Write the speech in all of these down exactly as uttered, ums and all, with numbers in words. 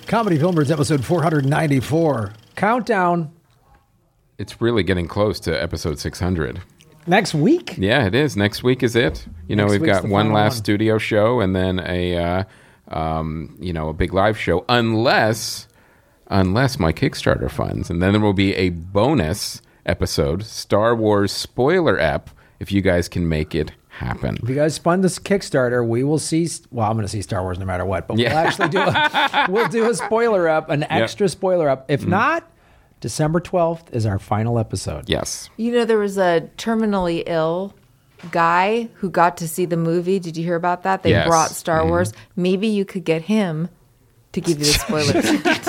Comedy Filmers episode four ninety-four. Countdown. It's really getting close to episode six hundred. Next week? Yeah, it is. Next week is it. You know, Next we've week's got the one final last one. studio show and then a, uh, um, you know, a big live show, unless, unless my Kickstarter funds, and then there will be a bonus episode, Star Wars spoiler ep, if you guys can make it happen. If you guys fund this Kickstarter, we will see. Well, I'm going to see Star Wars no matter what, but Yeah. we'll actually do a we'll do a spoiler up, an extra spoiler up. If not, December twelfth is our final episode. Yes. You know, there was a terminally ill guy who got to see the movie. Did you hear about that? They Yes. brought Star Mhm. Wars. Maybe you could get him to give you the spoilers.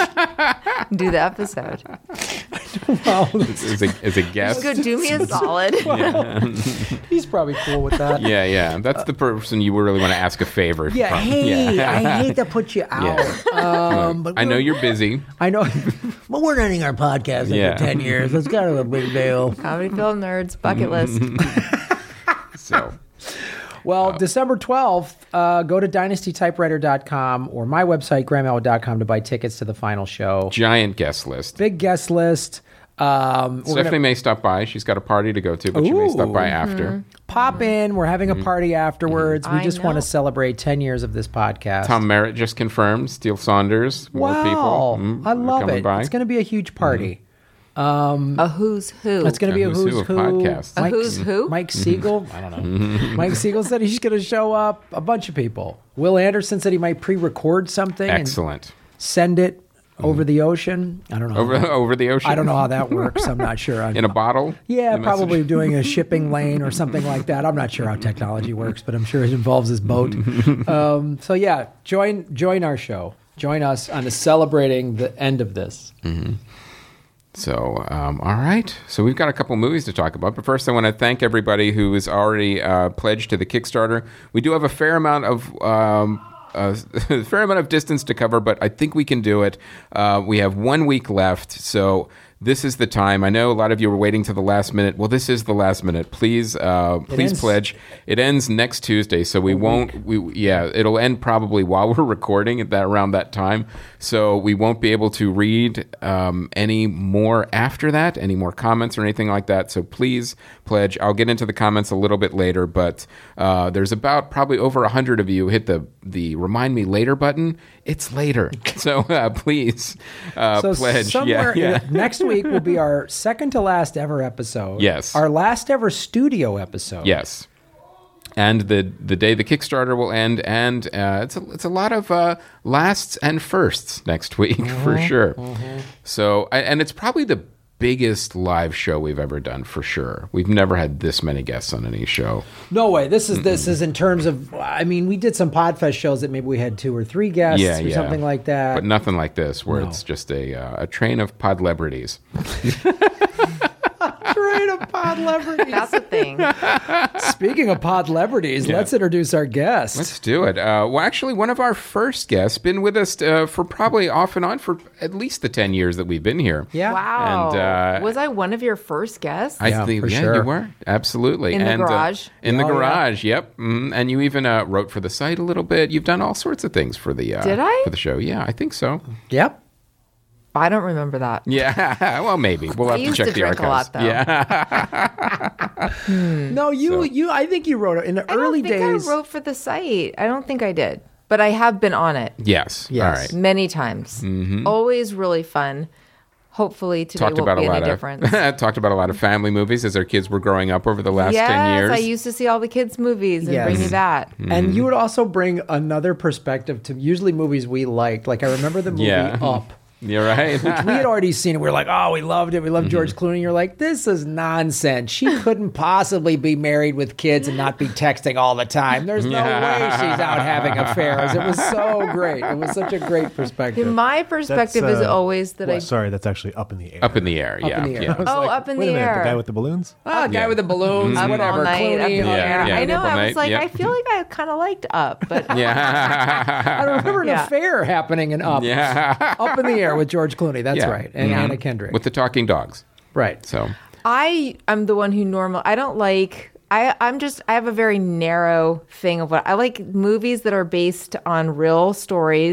Do the episode. Well, As a, as a guest. Go do me a solid. he's probably cool with that. Yeah, yeah. That's the person you really want to ask a favor Yeah, from. hey, Yeah. I hate to put you out. Um, but I know we're- you're busy. I know. But we're ending our podcast after Yeah. ten years. That's kind of a big deal. Comedy Film Nerds bucket list. So, Well, December twelfth, uh, go to dynasty typewriter dot com or my website, graham elwood dot com, to buy tickets to the final show. giant guest list. Big guest list. Um, we're Stephanie gonna may stop by. She's got a party to go to, but she may stop by Ooh. after. pop in. We're having a party afterwards. We I just want know. to celebrate ten years of this podcast. Tom Merritt just confirmed. Steele Saunders. More wow. people. Mm, I are love coming it. by. It's going to be a huge party. A who's who. It's going to be a A who's, who's who. who of podcasts. A Mike, who's who? Mike Siegel. I don't know. Mike Siegel said he's going to show up. A bunch of people. Will Anderson said he might pre-record something Excellent. and send it over the ocean. I don't know. Over over the ocean. I don't know how that works. I'm not sure. In a bottle. Yeah, The message? probably doing a shipping lane or something like that. I'm not sure how technology works, but I'm sure it involves his boat. um, so yeah, join join our show. Join us on the celebrating the end of this. So, um, all right. So we've got a couple movies to talk about. But first, I want to thank everybody who is already uh, pledged to the Kickstarter. We do have a fair amount of um, a fair amount of distance to cover, but I think we can do it. Uh, we have one week left, so this is the time. I know a lot of you were waiting to the last minute. Well, this is the last minute. Please, uh, please ends- pledge. It ends next Tuesday, so we won't. We yeah, it'll end probably while we're recording at that around that time. So we won't be able to read um, any more after that, any more comments or anything like that. So please pledge. I'll get into the comments a little bit later, but uh, there's about probably over a hundred of you hit the the remind me later button. It's later, so uh, please uh, So pledge. somewhere yeah, yeah. next week will be our second to last ever episode. Yes. Our last ever studio episode. Yes. And the the day the Kickstarter will end, and uh, it's a it's a lot of uh, lasts and firsts next week for sure. So, I- and it's probably the biggest live show we've ever done for sure. We've never had this many guests on any show. No way. This is this is in terms of. I mean, we did some Podfest shows that maybe we had two or three guests Yeah, or yeah. something like that. But nothing like this, where No. it's just a uh, a train of podlebrities. Great of pod celebrities. That's a thing. Speaking of pod celebrities, Yeah. let's introduce our guest. Let's do it. Uh, well, actually, one of our first guests been with us uh, for probably off and on for at least the ten years that we've been here. yeah. Wow. And, uh, was I one of your first guests? I Yeah, think for yeah, sure. you were absolutely In the and, uh, garage? in the Oh, yeah. garage, yep. Mm, and you even uh, wrote for the site a little bit. You've done all sorts of things for the uh, Did I? for the show. Yeah, I think so. Yep. I don't remember that. Yeah, well, maybe we'll I have to used check to the drink a archives. lot, though. Yeah, No, you, So- you. I think you wrote it in the I early don't think days. I wrote for the site. I don't think I did. But I have been on it yes. Yes. All right. many times. Always really fun. Hopefully today Talked won't about a be any lot difference. of talked about a lot of family movies as our kids were growing up over the last yes, ten years. I used to see all the kids' movies and Yes. bring you that. And you would also bring another perspective to usually movies we liked. Like I remember the movie Yeah. Up. You're right. We had already seen it. We were like, oh, we loved it. We loved George Clooney. You're like, this is nonsense. She couldn't possibly be married with kids and not be texting all the time. There's no way she's out having affairs. It was so great. It was such a great perspective. My perspective is uh, always that I. Sorry, that's actually up in the air. Up in the air. Yeah. in the air. Yeah. I was Oh, like, up in Wait the a minute, air. the guy with the balloons? Ah, guy Yeah. with the balloons, Up whatever. all night, up Clooney. in the Yeah, air. yeah, I know. up all I was night, like, yep. I feel like I kind of liked Up, but Yeah. I remember an Yeah. affair happening in Up. Yeah. Up in the air with George Clooney. That's Yeah. right. And Mhm. Anna Kendrick. With the talking dogs. right. So I am the one who normal. I don't like. I I'm just. I have a very narrow thing of what I like. Movies that are based on real stories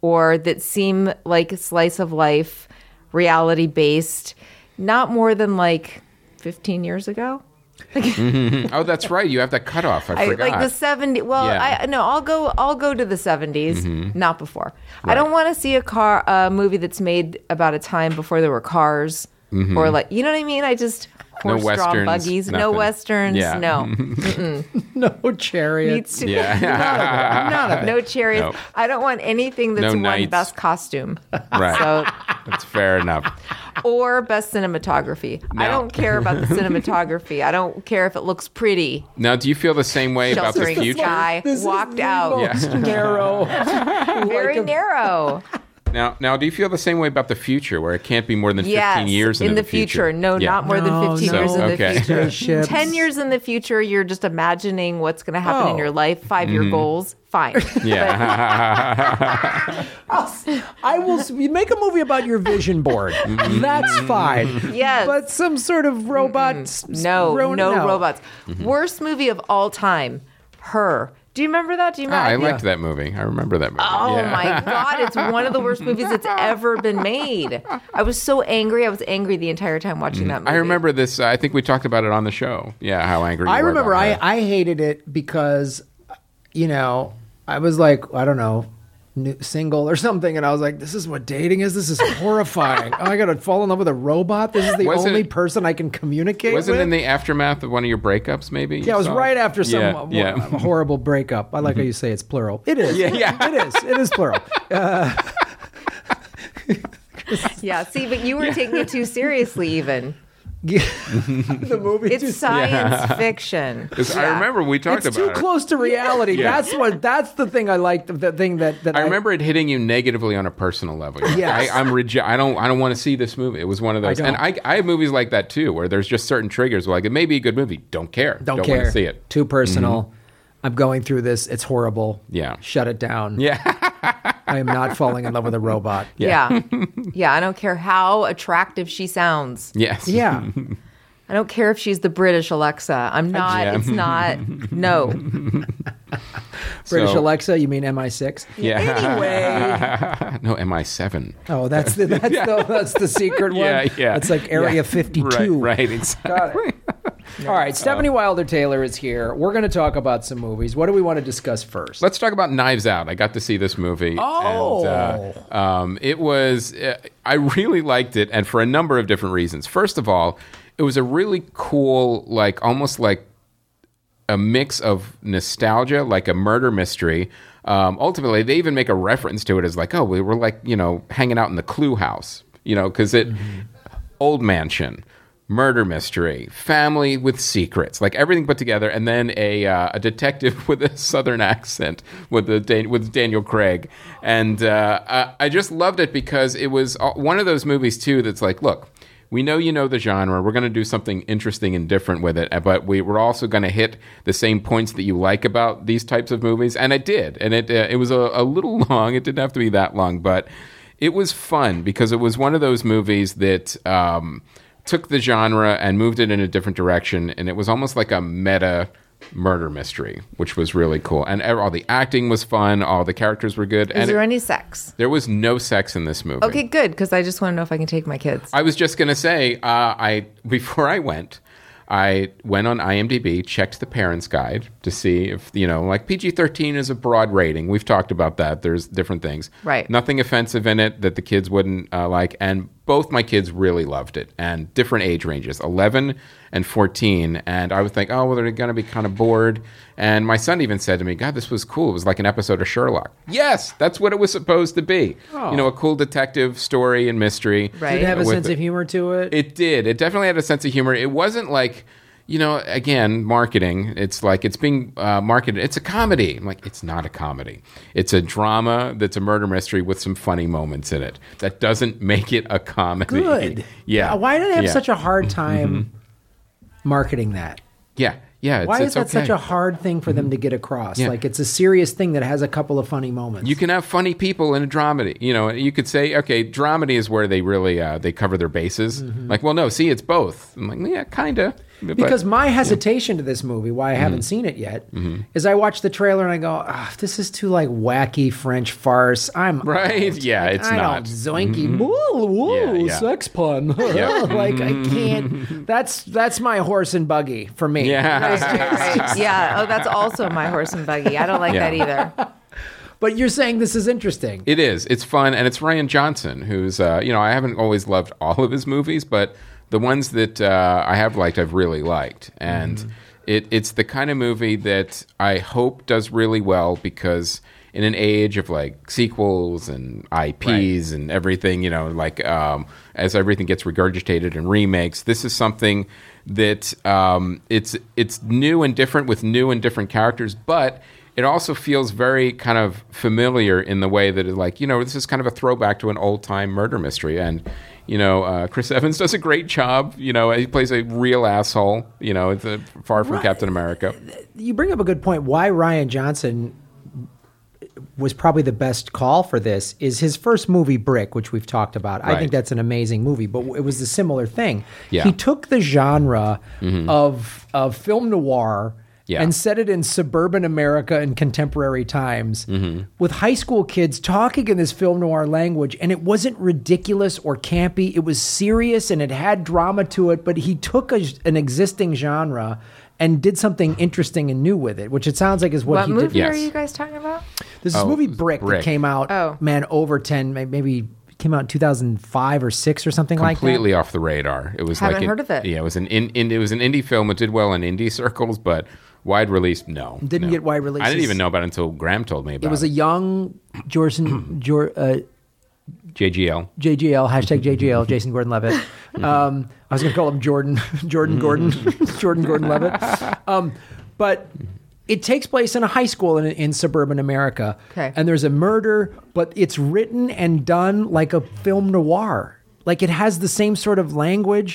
or that seem like slice of life, reality based, not more than like fifteen years ago. Mm-hmm. Oh, that's right. You have that cutoff. I, I forgot. like the seventies. Well, Yeah. I no, I'll go. I'll go to the seventies, Mm-hmm. not before. I don't want to see a car a movie that's made about a time before there were cars, or like you know what I mean. I just Mm-hmm. No horse-drawn westerns, buggies, no nothing. westerns, Yeah. no. No chariots. Needs to Yeah. None of it. no chariots. No. I don't want anything that's No won knights. best costume. Right. So That's fair enough. or best cinematography. I No. don't care about the cinematography. I don't care if it looks pretty. Now, do you feel the same way about the Sheltering future? sky, This walked is the out. most narrow. Very like a- narrow. Now, now, do you feel the same way about the future, where it can't be more than fifteen Yes, years in into the future. No, Yeah. not more than No, fifteen no. years in Okay. the future. Spaceships. ten years in the future, you're just imagining what's going to happen in Oh. your life, five-year Mm-hmm. goals. Fine. Yeah. I will s- you make a movie about your vision board. That's fine. Yes. But some sort of robot. s- s- No, ro- no, robots. Mm-hmm. Worst movie of all time. Her. Do you remember that? Do you Ah, I remember? liked that movie. I remember that movie. Oh Yeah. my God, it's one of the worst movies that's ever been made. I was so angry. I was angry the entire time watching that movie. Mm-hmm. I remember this. Uh, I think we talked about it on the show. Yeah, how angry you I were remember about I, that. I hated it because, you know, I was like, I don't know, new, single or something. And I was like, this is what dating is? This is horrifying. Oh, I got to fall in love with a robot? This is the Was only it- person I can communicate Was it with? in the aftermath of one of your breakups, maybe? Yeah, it was right after some Yeah, uh, yeah. horrible breakup. I like how you say it's plural. It is. Yeah, yeah. It is. It is plural. Yeah, see, but you were taking it too seriously even. The movie. It's just- science fiction. 'Cause I Yeah. remember we talked It's about too it. close to reality. Yeah. That's what. That's the thing I like. The thing that that I remember it hitting you negatively on a personal level. Yes. I, I'm reje- I don't. I don't want to see this movie. It was one of those, I and don't. I, I have movies like that too, where there's just certain triggers. Like it may be a good movie, don't care, Don't, want care. to see it. Too personal. I'm going through this. It's horrible. Yeah. Shut it down. Yeah, I am not falling in love with a robot. Yeah. Yeah, I don't care how attractive she sounds. yes, Yeah. I don't care if she's the British Alexa. I'm not. Yeah. It's not. No. British So- Alexa, you mean M I six? Yeah. Anyway. no, M I seven. Oh, that's the that's the that's the secret one. Yeah, yeah. It's like Area Yeah. fifty-two. Right, right, exactly. Got it. All right, Stephanie Wilder Taylor is here. We're going to talk about some movies. What do we want to discuss first? Let's talk about Knives Out. I got to see this movie. Oh. And, uh, um, it was, uh, I really liked it, and for a number of different reasons. First of all, it was a really cool, like almost like a mix of nostalgia, like a murder mystery. Um, ultimately, they even make a reference to it as like, oh, we were like, you know, hanging out in the Clue house, you know, because it, old mansion, murder mystery, family with secrets, like everything put together, and then a uh, a detective with a southern accent with the Dan- with Daniel Craig, and uh, I, I just loved it because it was uh, one of those movies too that's like, look, we know you know the genre, we're going to do something interesting and different with it, but we, we're also going to hit the same points that you like about these types of movies, and it did, and it uh, it was a, a little long, it didn't have to be that long, but it was fun because it was one of those movies that um, took the genre and moved it in a different direction, and it was almost like a meta murder mystery, which was really cool. And ev- all the acting was fun, all the characters were good. Is and there it- any sex? there was no sex in this movie. Okay, good, because I just want to know if I can take my kids. I was just gonna say, uh, I before I went, I went on IMDb, checked the parents' guide to see if, you know, like P G thirteen is a broad rating. We've talked about that. There's different things. Right. Nothing offensive in it that the kids wouldn't uh, like. And both my kids really loved it, and different age ranges, eleven and fourteen. And I would think, oh, well, they're going to be kind of bored. And my son even said to me, God, this was cool. It was like an episode of Sherlock. Yes, that's what it was supposed to be. Oh. You know, a cool detective story and mystery. Right. Did it have a with sense it. of humor to it? It did. It definitely had a sense of humor. It wasn't like, you know, again, marketing. It's like it's being uh, marketed. It's a comedy. I'm like, it's not a comedy. It's a drama that's a murder mystery with some funny moments in it. That doesn't make it a comedy. Good. Yeah. Why do they have Yeah. such a hard time marketing that? Yeah. Yeah. It's, Why it's is that okay. such a hard thing for them to get across? Yeah. Like it's a serious thing that has a couple of funny moments. You can have funny people in a dramedy. You know, you could say, okay, dramedy is where they really uh, they cover their bases. Mm-hmm. Like, well, no, see, it's both. I'm like, yeah, kind of. But- Because my hesitation to this movie, why I haven't Mm-hmm. seen it yet, is I watch the trailer and I go, oh, this is too like wacky French farce. I'm Right? out. Yeah, Like, it's I not. Don't, zoinky, woo, woo, Yeah, yeah. sex pun. Like I can't. That's that's my horse and buggy for me. Yeah. Yeah. Oh, that's also my horse and buggy. I don't like Yeah. that either. But you're saying this is interesting. It is. It's fun, and it's Rian Johnson, who's uh, you know I haven't always loved all of his movies, but the ones that uh, I have liked, I've really liked, and Mm-hmm. it, it's the kind of movie that I hope does really well because in an age of like sequels and I Ps Right. and everything, you know, like um, as everything gets regurgitated and remakes, this is something that um, it's it's new and different with new and different characters, but it also feels very kind of familiar in the way that it, like, you know, this is kind of a throwback to an old time murder mystery. And, you know, uh, Chris Evans does a great job. You know, he plays a real asshole, you know, it's a, far from Right. Captain America. You bring up a good point. Why Rian Johnson was probably the best call for this is his first movie, Brick, which we've talked about. I Right. think that's an amazing movie, but it was a similar thing. Yeah. He took the genre of of film noir Yeah. and set it in suburban America in contemporary times Mm-hmm. with high school kids talking in this film noir language. And it wasn't ridiculous or campy. It was serious and it had drama to it, but he took a, an existing genre and did something interesting and new with it, which it sounds like is what, What he movie did. Yes. are you guys talking about? This is Oh, movie Brick, Brick. that came out, Oh. man, over ten, may- maybe came out in two thousand five or six or something like that. Completely off the radar. It was Haven't like heard of it. Yeah, it was an in, in, it was an indie film. It did well in indie circles, but wide release, no. Didn't no. get wide I releases. didn't even know about it until Graham told me about It it. was a young Jordan, Jor, uh, J G L. J G L, hashtag J G L, Jason Gordon-Levitt. Um, I was going to call him Jordan, Jordan Gordon, Jordan Gordon-Levitt. Um, but it takes place in a high school in, in suburban America. Okay. And there's a murder, but it's written and done like a film noir. Like it has the same sort of language,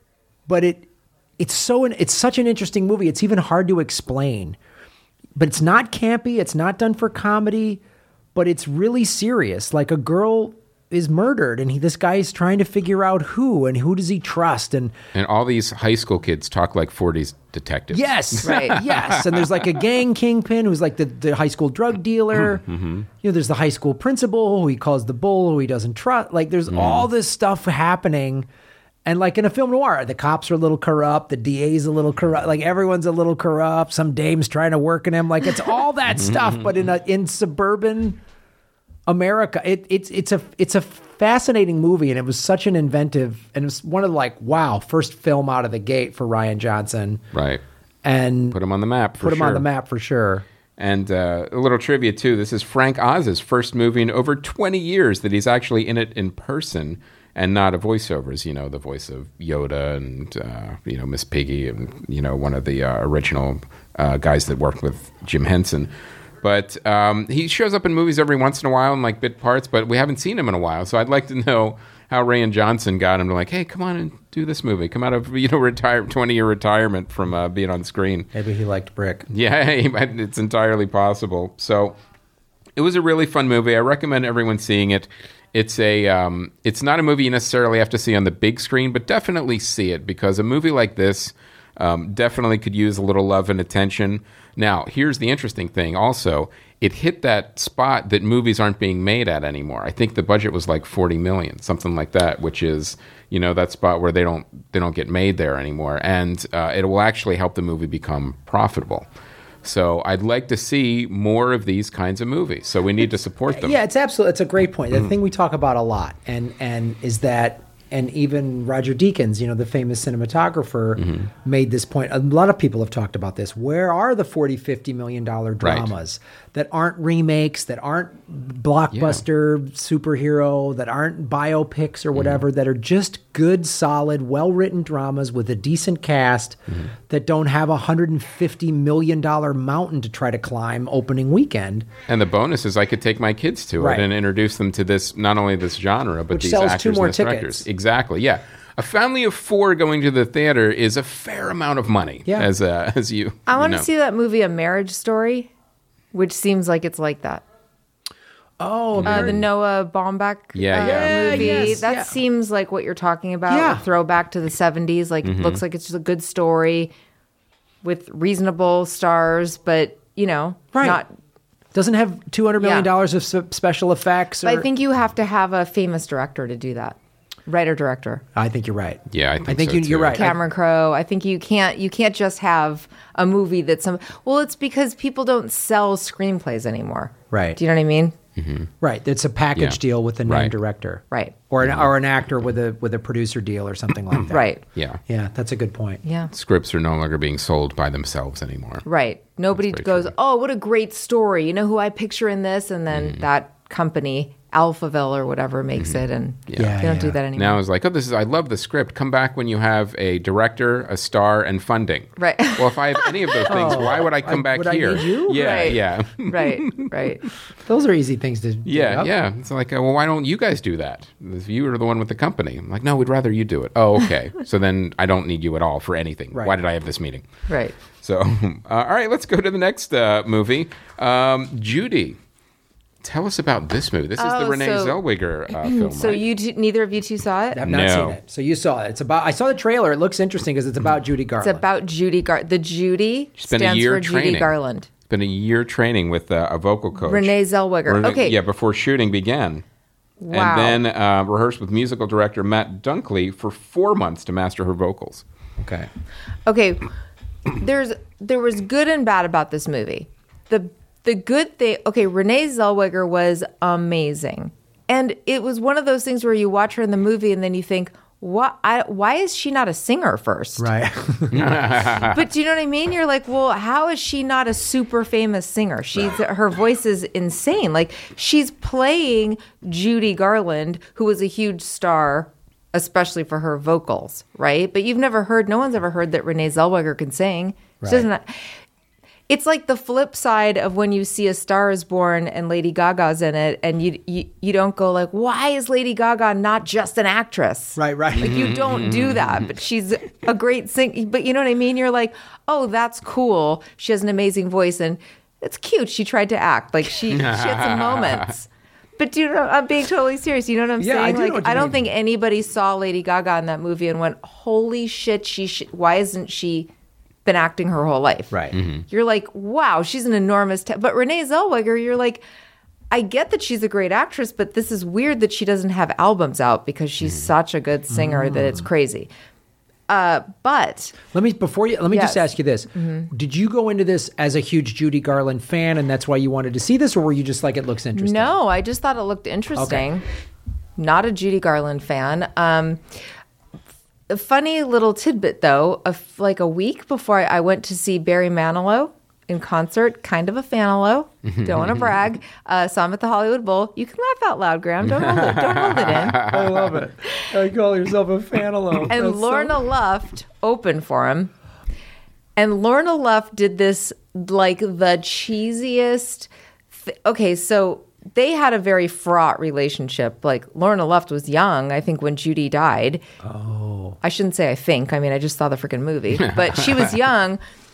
but it it's so it's such an interesting movie. It's even hard to explain. But it's not campy, it's not done for comedy, but it's really serious. Like a girl is murdered and he, this guy is trying to figure out who and who does he trust and And all these high school kids talk like forties detectives. yes, Right. yes. And there's like a gang kingpin who's like the, the high school drug dealer. You know, there's the high school principal who he calls the bull, who he doesn't trust. Like there's all this stuff happening. And like in a film noir, the cops are a little corrupt, the D A's a little corrupt, like everyone's a little corrupt. Some dame's trying to work in him. Like it's all that stuff, but in a in suburban America, it, it's it's a it's a fascinating movie, and it was such an inventive, and it was one of the like wow first film out of the gate for Rian Johnson, Right. and Put him on the map for put him sure. on the map for sure. And uh, a little trivia, too. This is Frank Oz's first movie in over twenty years that he's actually in it in person and not a voiceover, as you know, the voice of Yoda and, uh, you know, Miss Piggy and, you know, one of the uh, original uh, guys that worked with Jim Henson. But um, he shows up in movies every once in a while in, like, bit parts, but we haven't seen him in a while. So I'd like to know how Rian Johnson got him to, like, hey, come on and do this movie. Come out of, you know, retire twenty-year retirement from uh, being on screen. Maybe he liked Brick. Yeah, it's entirely possible. So it was a really fun movie. I recommend everyone seeing it. It's a, um, it's not a movie you necessarily have to see on the big screen, but definitely see it because a movie like this um, definitely could use a little love and attention. Now, here's the interesting thing. Also, it hit that spot that movies aren't being made at anymore. I think the budget was like forty million, something like that, which is, you know, that spot where they don't they don't get made there anymore, and uh, it will actually help the movie become profitable. So I'd like to see more of these kinds of movies. So we need to support them. Yeah, it's absolutely. It's a great point. Mm. The thing we talk about a lot, and and is that, and even Roger Deakins, you know, the famous cinematographer, Mm-hmm. made this point. A lot of people have talked about this. Where are the forty, fifty million dollar dramas that aren't remakes, that aren't blockbuster superhero, that aren't biopics or whatever, Mm-hmm. that are just good, solid, well written dramas with a decent cast Mm-hmm. that don't have a hundred and fifty million dollar mountain to try to climb opening weekend. And the bonus is I could take my kids to Right. it and introduce them to this, not only this genre, but Which these sells actors two more and this tickets. directors. Exactly, yeah. A family of four going to the theater is a fair amount of money, Yeah. as uh, as you I want you to know. see that movie, A Marriage Story, which seems like it's like that. Oh, Uh, the Noah Baumbach Yeah, uh, yeah. movie. Yeah, yes, that yeah. seems like what you're talking about. Yeah. A throwback to the seventies. Like, Mm-hmm. it looks like it's just a good story with reasonable stars, but, you know, Right. not. doesn't have two hundred million dollars Yeah. of s- special effects. Or, But I think you have to have a famous director to do that. Writer director. I think you're right. Yeah, I think I think so, you, you're too. right. Cameron Crowe. I think you can't you can't just have a movie that some well, it's because people don't sell screenplays anymore. Right. Do you know what I mean? Right. It's a package Yeah. deal with the named Right. director. Right. Or an, or an actor with a with a producer deal or something like that. Right. Yeah. Yeah, that's a good point. Yeah. Scripts are no longer being sold by themselves anymore. Right. Nobody very goes, true. "Oh, what a great story. You know who I picture in this?" And then Mm-hmm. that company, Alphaville or whatever, makes it and Yeah, they don't yeah. do that anymore. Now it's like, oh, this is I love the script. Come back when you have a director, a star, and funding. Right. Well, if I have any of those things, why would I come I- back would I here? need you? Yeah, Right. yeah, right, right. Those are easy things to do. yeah, up. yeah. It's like, uh, well, why don't you guys do that? If you are the one with the company, I'm like, no, we'd rather you do it. Oh, okay. So then I don't need you at all for anything. Right. Why did I have this meeting? Right. So, uh, all right, let's go to the next uh, movie. Um, Judy, tell us about this movie. This is the Oh, Renee so- Zellweger uh, film. So right? you two, neither of you two saw it? I've not No. seen it. So you saw it. It's about. I saw the trailer. It looks interesting because it's about Judy It's Garland. about Judy Gar. The Judy been a stands year for Judy training. Garland. It's been a year training with uh, a vocal coach. Renee Zellweger. Rene- Okay. Yeah, before shooting began. Wow. And then uh, rehearsed with musical director Matt Dunkley for four months to master her vocals. okay. Okay, there's there was good and bad about this movie. The the good thing, okay, Renee Zellweger was amazing, and it was one of those things where you watch her in the movie and then you think, what? I, why is she not a singer first? Right. But do you know what I mean? You're like, well, how is she not a super famous singer? She's her voice is insane. Like she's playing Judy Garland, who was a huge star, especially for her vocals, right? But you've never heard. No one's ever heard that Renee Zellweger can sing. She Right. doesn't. It's like the flip side of when you see A Star Is Born and Lady Gaga's in it, and you you, you don't go like, why is Lady Gaga not just an actress? Right. Right. Like you don't do that, but she's a great singer. But you know what I mean? You're like, oh, that's cool. She has an amazing voice, and it's cute. She tried to act like she, she had some moments. But do you know? I'm being totally serious. You know what I'm Yeah, I saying? do know Like what you I don't mean. think anybody saw Lady Gaga in that movie and went, holy shit! She sh- why isn't she been acting her whole life? Right. You're like, wow, she's an enormous. Ta-. But Renee Zellweger, you're like, I get that she's a great actress, but this is weird that she doesn't have albums out because she's such a good singer that it's crazy. Uh, but Let me before you. Let me just Yes. ask you this: Did you go into this as a huge Judy Garland fan, and that's why you wanted to see this, or were you just like it looks interesting? no, I just thought it looked interesting. Not a Judy Garland fan. Um, a funny little tidbit, though, of like a week before I went to see Barry Manilow in concert, kind of a fanalow. Don't want to brag. Uh, saw him at the Hollywood Bowl. You can laugh out loud, Graham. Don't hold it. Don't hold it in. I love it. I call yourself a fan alone. And Lorna Luft opened for him. And Lorna Luft did this like the cheesiest. Th- okay, so they had a very fraught relationship. Like Lorna Luft was young, I think, when Judy died. Oh. I shouldn't say I think. I mean, I just saw the freaking movie. But she was young.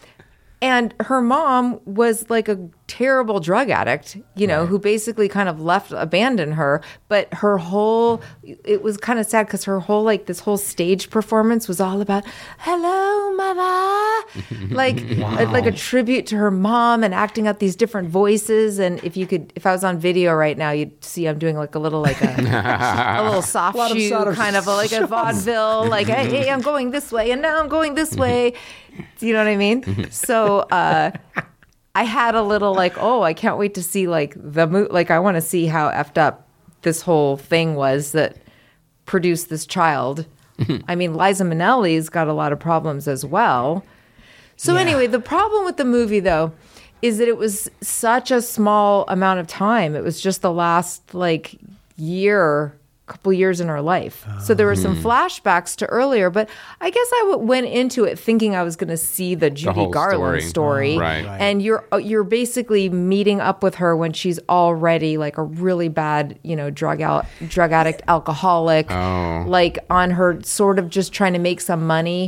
And her mom was like a terrible drug addict, you know, who basically kind of left, abandoned her. But her whole, it was kind of sad because her whole, like, this whole stage performance was all about, hello, mother. like, like a tribute to her mom and acting out these different voices. And if you could, if I was on video right now, you'd see I'm doing like a little, like a, a little soft lot of shoe, sort of kind of a, like a vaudeville, like, hey, hey, I'm going this way and now I'm going this way. Do you know what I mean? So uh, I had a little like, oh, I can't wait to see like the mo- like I want to see how effed up this whole thing was that produced this child. I mean, Liza Minnelli's got a lot of problems as well. So Yeah. anyway, the problem with the movie though is that it was such a small amount of time. It was just the last like year. Couple years in her life. So there were some flashbacks to earlier, but I guess I w- went into it thinking I was going to see the Judy whole Garland story. story. Oh, right. Right. And you're uh, you're basically meeting up with her when she's already like a really bad, you know, drug out drug addict, alcoholic, Oh. like on her sort of just trying to make some money.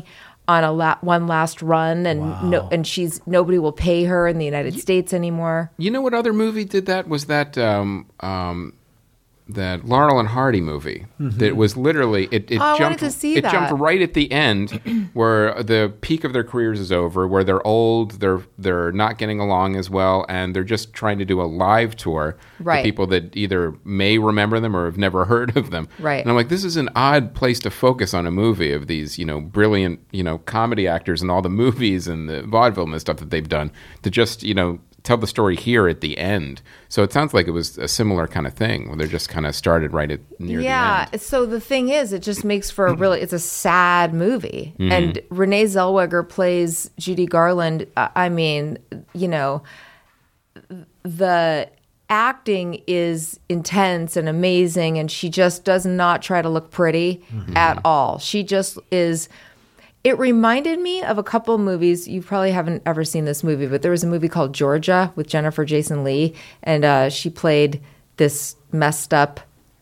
on a la- one last run, and Wow. no, and she's nobody will pay her in the United States anymore. You know what other movie did that? Was that um, um, that Laurel and Hardy movie? Mm-hmm. That was literally it. it Oh, I jumped, wanted to see it that. jumped right at the end, where the peak of their careers is over, where they're old, they're they're not getting along as well, and they're just trying to do a live tour Right. to people that either may remember them or have never heard of them. Right. And I'm like, this is an odd place to focus on a movie of these, you know, brilliant, you know, comedy actors and all the movies and the vaudeville and stuff that they've done to just, you know, tell the story here at the end. So it sounds like it was a similar kind of thing where they're just kind of started right at near Yeah. the end. So the thing is, it just makes for a really, it's a sad movie. Mm-hmm. And Renee Zellweger plays Judy Garland. Uh, I mean, you know, the acting is intense and amazing, and she just does not try to look pretty at all. She just is. It reminded me of a couple of movies. You probably haven't ever seen this movie, but there was a movie called Georgia with Jennifer Jason Leigh, and uh, she played this messed up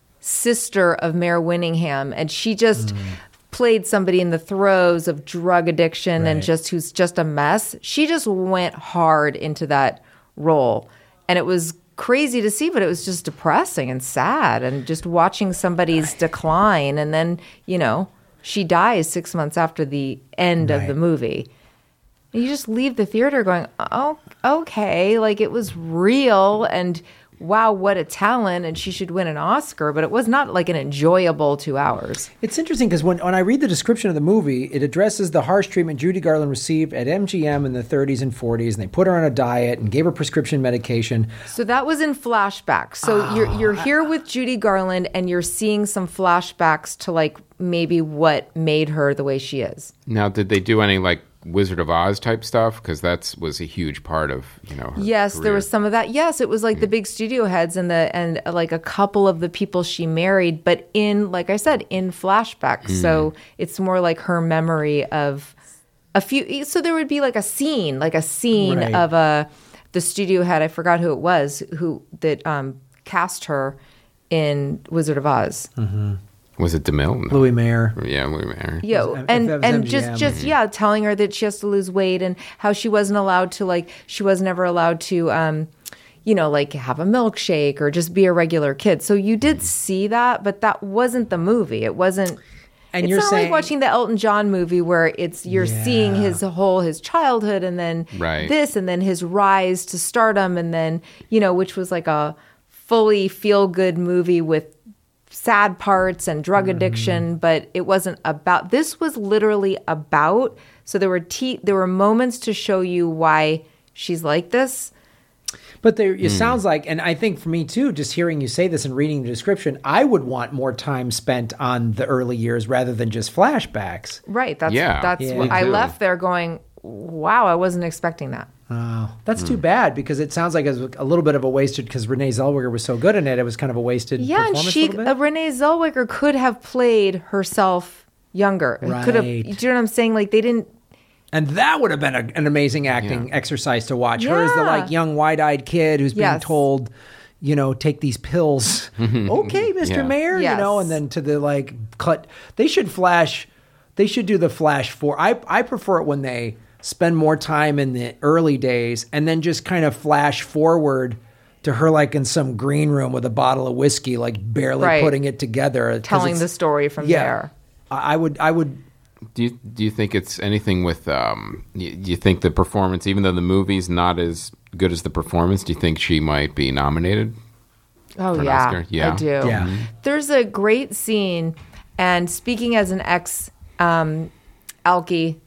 sister of Mayor Winningham, and she just played somebody in the throes of drug addiction and Right. just who's just a mess. She just went hard into that role, and it was crazy to see, but it was just depressing and sad, and just watching somebody's decline, and then, you know, she dies six months after the end of Right. the movie. And you just leave the theater going, oh, okay, like it was real, and wow, what a talent, and she should win an Oscar, but it was not like an enjoyable two hours. It's interesting because when, when I read the description of the movie, it addresses the harsh treatment Judy Garland received at M G M in the thirties and forties, and they put her on a diet and gave her prescription medication. So that was in flashbacks. So you're you're here with Judy Garland, and you're seeing some flashbacks to like maybe what made her the way she is. Now, did they do any like Wizard of Oz type stuff? Because that was a huge part of, you know, her Yes, there career. was some of that. Yes, it was like the big studio heads and the and uh, like a couple of the people she married, but in, like I said, in flashbacks. So it's more like her memory of a few. So there would be like a scene, like a scene Right. of a the studio head. I forgot who it was who that um, cast her in Wizard of Oz. Was it DeMille? No. Louis Mayer. Yeah, Louis Mayer. Yeah, If and that was and M G M. just just yeah, telling her that she has to lose weight and how she wasn't allowed to like she was never allowed to um you know, like have a milkshake or just be a regular kid. So you did see that, but that wasn't the movie. It wasn't. And it's you're not saying like watching the Elton John movie where it's you're seeing Yeah. his whole his childhood and then Right. this and then his rise to stardom and then you know, which was like a fully feel good movie with sad parts and drug addiction, but it wasn't about. This was literally about. So there were te- there were moments to show you why she's like this. But there, it sounds like, and I think for me too, just hearing you say this and reading the description, I would want more time spent on the early years rather than just flashbacks. Right. That's Yeah. that's Yeah. what Me I too. left there going, wow, I wasn't expecting that. Oh, that's too bad because it sounds like it was a little bit of a wasted because Renee Zellweger was so good in it. It was kind of a wasted Yeah, and performance. she a little uh, bit. Renee Zellweger could have played herself younger. Could have. Right. Do you know what I'm saying? Like they didn't. And that would have been a, an amazing acting exercise to watch. Her as the Yeah. like young wide-eyed kid who's being Yes. told, you know, take these pills. Okay, Mister Yeah. Mayor, Yes. you know, and then to the like cut. They should flash. They should do the flash for. I I prefer it when they spend more time in the early days and then just kind of flash forward to her like in some green room with a bottle of whiskey, like barely Right. putting it together, 'cause Telling it's- the story from yeah. there. I I would I would. Do you do you think it's anything with? Um, you, do you think the performance, even though the movie's not as good as the performance, do you think she might be nominated? Oh For an yeah, Oscar? Yeah. I do. Yeah. There's a great scene, and speaking as an ex um, alky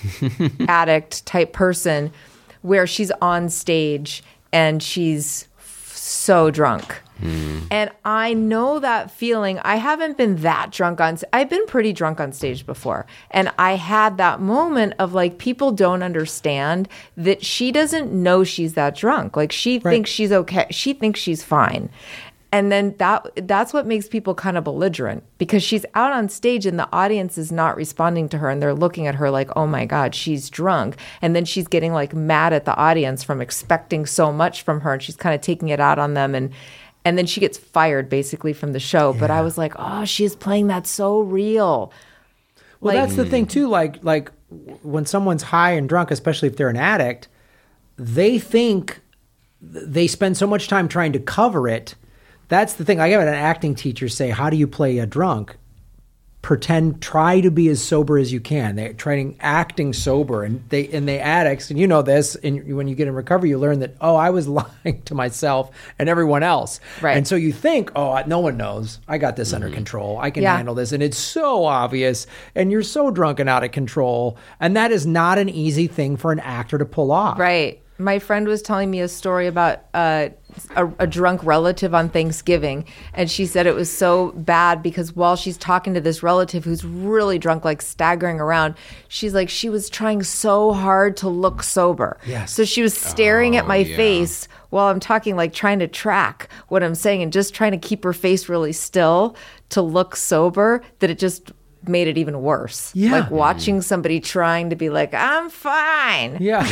addict type person, where she's on stage and she's f- so drunk. And I know that feeling. I haven't been that drunk on. I've been pretty drunk on stage before, and I had that moment of like people don't understand that she doesn't know she's that drunk. Like she thinks she's okay. She thinks she's fine. And then that that's what makes people kind of belligerent because she's out on stage and the audience is not responding to her and they're looking at her like, oh my God, she's drunk. And then she's getting like mad at the audience from expecting so much from her and she's kind of taking it out on them. And and then she gets fired basically from the show. But I was like, oh, she is playing that so real. Well, Like- that's the thing too. Like, like when someone's high and drunk, especially if they're an addict, they think they spend so much time trying to cover it. That's the thing. I have an acting teacher say, how do you play a drunk? Pretend, try to be as sober as you can. They're trying acting sober, and they and they addicts, and you know this. And when you get in recovery, you learn that oh, I was lying to myself and everyone else. Right. And so you think, oh, no one knows. I got this mm-hmm. under control. I can yeah. handle this, and it's so obvious. And you're so drunk and out of control, and that is not an easy thing for an actor to pull off. Right. My friend was telling me a story about uh, a, a drunk relative on Thanksgiving, and she said it was so bad because while she's talking to this relative who's really drunk, like staggering around, she's like, she was trying so hard to look sober. Yes. So she was staring Oh, at my yeah. face while I'm talking, like trying to track what I'm saying and just trying to keep her face really still to look sober, that it just made it even worse. Yeah. Like watching somebody trying to be like, I'm fine. Yeah.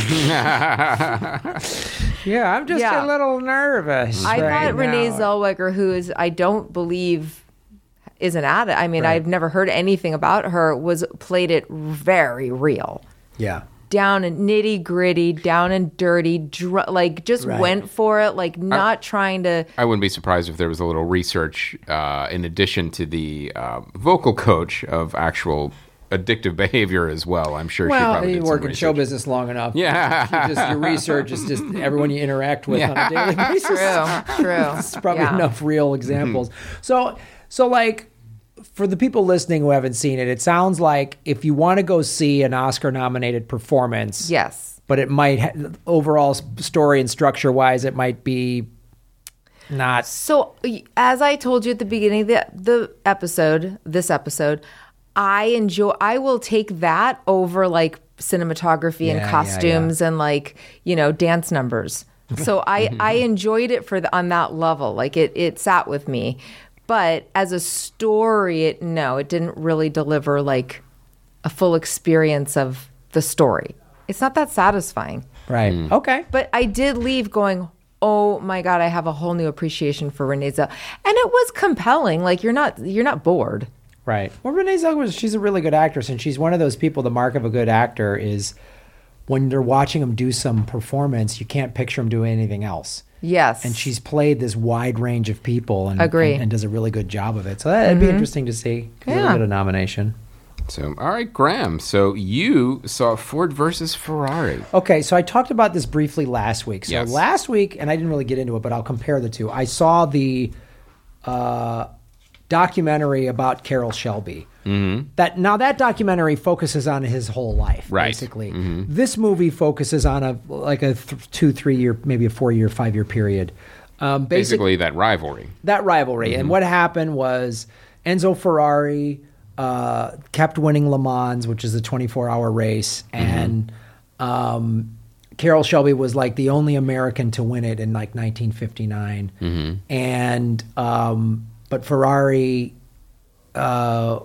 yeah, I'm just Yeah. a little nervous. I right thought Renee now. Zellweger, who is, I don't believe is an addict. I mean, Right. I've never heard anything about her, was played it very real. Yeah. Down and nitty gritty, down and dirty, dr- like just Right. went for it, like not trying to. I wouldn't be surprised if there was a little research uh, in addition to the uh, vocal coach of actual addictive behavior as well. I'm sure she Well, probably you did work some in show research. business long enough. Yeah. You just, your research is just everyone you interact with on Yeah. a daily basis. True, true. It's probably Yeah. enough real examples. So, so like for the people listening who haven't seen it, it sounds like if you want to go see an Oscar-nominated performance, Yes. but it might ha- overall s- story and structure wise, it might be not. So, as I told you at the beginning of the, the episode, this episode, I enjoy, I will take that over like cinematography Yeah, and yeah, costumes and like, you know, dance numbers. So I, I enjoyed it for the, on that level. Like it, it sat with me. But as a story, it, no, it didn't really deliver like a full experience of the story. It's not that satisfying. Right. Okay. But I did leave going, oh my God, I have a whole new appreciation for Renee Zellweger. And it was compelling. Like you're not you're not bored. Right. Well, Renee Zellweger, she's a really good actress, and she's one of those people. The mark of a good actor is when they're watching them do some performance, you can't picture them doing anything else. Yes. And she's played this wide range of people, and Agree. and, and does a really good job of it. So that'd be interesting to see. Yeah. Yeah. Get a nomination. So, all right, Graham. So you saw Ford versus Ferrari. Okay, so I talked about this briefly last week. So Yes. last week, and I didn't really get into it, but I'll compare the two. I saw the uh, documentary about Carroll Shelby. Mm-hmm. That now that documentary focuses on his whole life, Right. basically. This movie focuses on a like a th- two, three year, maybe a four year, five year period. Um, basic- Basically, that rivalry. that rivalry. And what happened was Enzo Ferrari uh, kept winning Le Mans, which is a twenty-four hour race, and um, Carroll Shelby was like the only American to win it in like nineteen fifty-nine. And um, but Ferrari uh,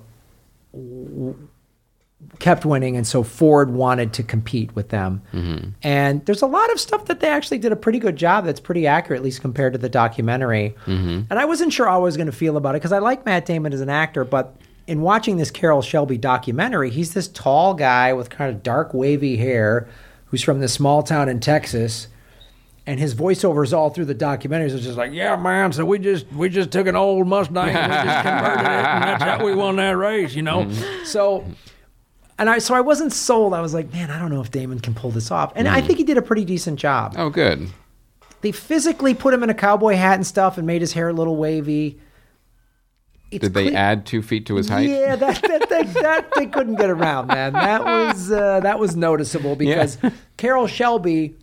w- kept winning, and so Ford wanted to compete with them. And there's a lot of stuff that they actually did a pretty good job that's pretty accurate, at least compared to the documentary. And I wasn't sure how I was going to feel about it because I like Matt Damon as an actor, but in watching this Carroll Shelby documentary, he's this tall guy with kind of dark wavy hair who's from this small town in Texas. And his voiceovers all through the documentaries is just like, yeah, man. So we just we just took an old Mustang and we just converted it, and that's how we won that race, you know. So, and I so I wasn't sold. I was like, man, I don't know if Damon can pull this off. And I think he did a pretty decent job. Oh, good. They physically put him in a cowboy hat and stuff, and made his hair a little wavy. It's Did they cle- add two feet to his height? Yeah, that that, that, that they couldn't get around, man. That was uh, that was noticeable because Carroll Shelby.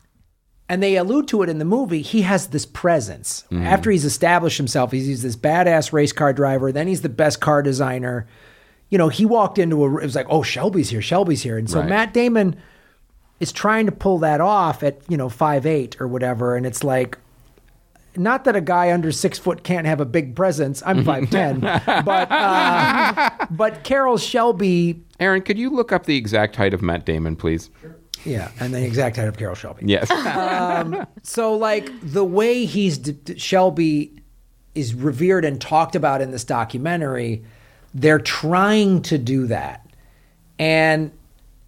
And they allude to it in the movie. He has this presence. After he's established himself, he's, he's this badass race car driver. Then he's the best car designer. You know, he walked into a, it was like, oh, Shelby's here, Shelby's here. And so Right. Matt Damon is trying to pull that off at, you know, five eight or whatever. And it's like, not that a guy under six foot can't have a big presence. I'm five ten. but, uh, but Carroll Shelby, Aaron, could you look up the exact height of Matt Damon, please? yeah, and the exact height of Carroll Shelby. Yes. So, like, the way he's d- d- Shelby is revered and talked about in this documentary, they're trying to do that. And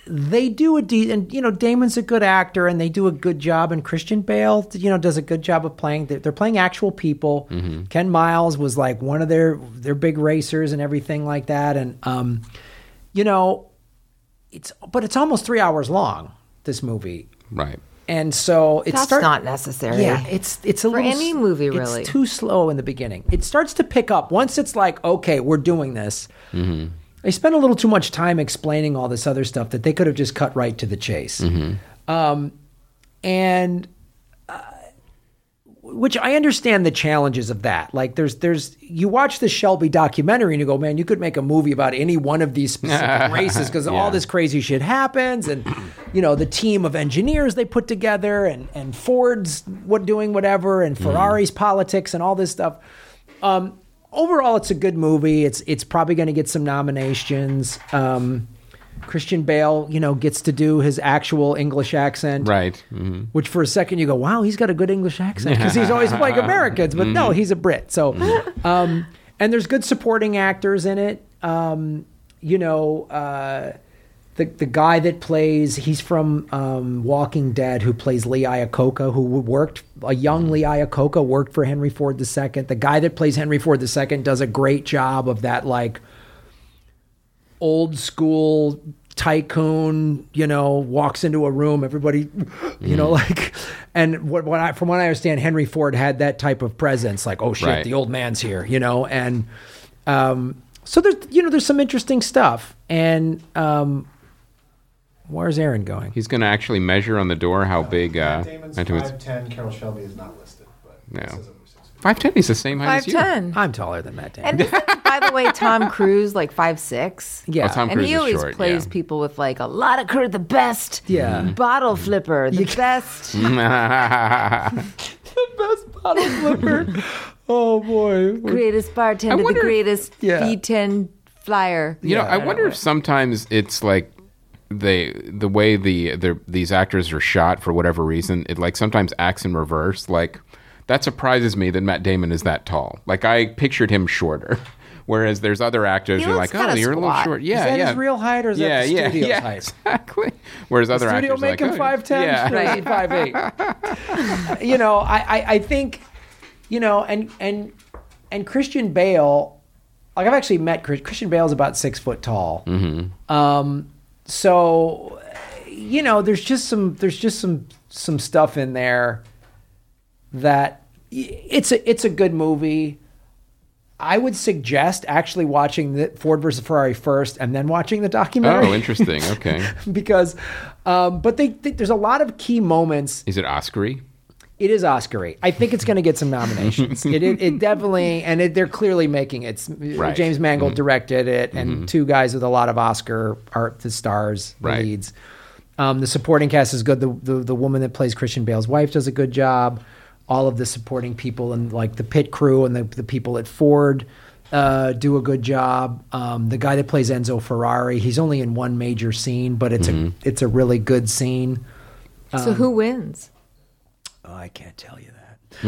they do a de- and you know Damon's a good actor and they do a good job, and Christian Bale you know does a good job of playing. They're playing actual people. Mm-hmm. Ken Miles was like one of their their big racers and everything like that, and um, you know, it's but it's almost three hours long. This movie, right? And so it That's starts not necessary. Yeah, it's it's a For little any movie, really. It's too slow in the beginning. It starts to pick up once it's like, okay, we're doing this. Mm-hmm. They spend a little too much time explaining all this other stuff that they could have just cut right to the chase. Mm-hmm. Um, and uh, which I understand the challenges of that. Like there's there's you watch the Shelby documentary and you go, man, you could make a movie about any one of these specific races because yeah. all this crazy shit happens, and you know the team of engineers they put together, and and Ford's what doing whatever, and Ferrari's mm. politics and all this stuff. Um, overall, it's a good movie. It's it's probably going to get some nominations. Um, Christian Bale, you know, gets to do his actual English accent. Right. Mm-hmm. Which for a second you go, wow, he's got a good English accent because he's always playing Americans. But mm-hmm. no, he's a Brit. So, um, and there's good supporting actors in it. Um, you know, uh, the the guy that plays, he's from um, Walking Dead, who plays Lee Iacocca, who worked, a young Lee Iacocca worked for Henry Ford the Second. The guy that plays Henry Ford the Second does a great job of that, like, old school tycoon, you know, walks into a room, everybody, you know, like, and what, what I, from what I understand, Henry Ford had that type of presence, like, oh shit, right. the old man's here, you know, and um, so there's, you know, there's some interesting stuff, and um, where's Aaron going? He's going to actually measure on the door how no, big. Uh, Matt Damon's five ten. Carol Shelby is not listed, but no. it says over six feet. five ten, he's the same height as you. five ten. I'm taller than Matt Damon. And isn't, by the way, Tom Cruise like five six? Yeah. Oh, Tom And Cruise he is always short, plays yeah. people with like a lot of courage, the best Yeah. bottle flipper, the best. The best bottle flipper. Oh boy. greatest bartender, wonder- the greatest Yeah. V ten flyer. You know, Yeah, I I wonder know. if sometimes it's like they the way the the these actors are shot for whatever reason, it like sometimes acts in reverse. Like that surprises me that Matt Damon is that tall. Like I pictured him shorter, whereas there's other actors He who are looks like, oh, kinda you're a little squat. short. Yeah, Is that yeah. his real height, or is yeah, that the yeah, studio's yeah, height? exactly. Whereas other Studio actors are make like, him oh, five ten, yeah. Right. five eight. You know, I, I, I think, you know, and and and Christian Bale, like I've actually met Chris, Christian Bale's about six foot tall. Mm-hmm. Um, so, you know, there's just some there's just some some stuff in there that it's a it's a good movie. I would suggest actually watching the Ford versus Ferrari first and then watching the documentary. Oh, interesting. Okay. because, um, but they, they, there's a lot of key moments. Is it Oscar-y? It is Oscar-y. I think it's going to get some nominations. it, it, it definitely, and it, they're clearly making it. It's, Right. James Mangold Mm-hmm. directed it, and mm-hmm. two guys with a lot of Oscar are the stars, the Right. leads. Um, the supporting cast is good. The, the the woman that plays Christian Bale's wife does a good job. All of the supporting people and like the pit crew and the, the people at Ford uh, do a good job. Um, the guy that plays Enzo Ferrari, he's only in one major scene, but it's Mm-hmm. a it's a really good scene. So who wins? Oh, I can't tell you that.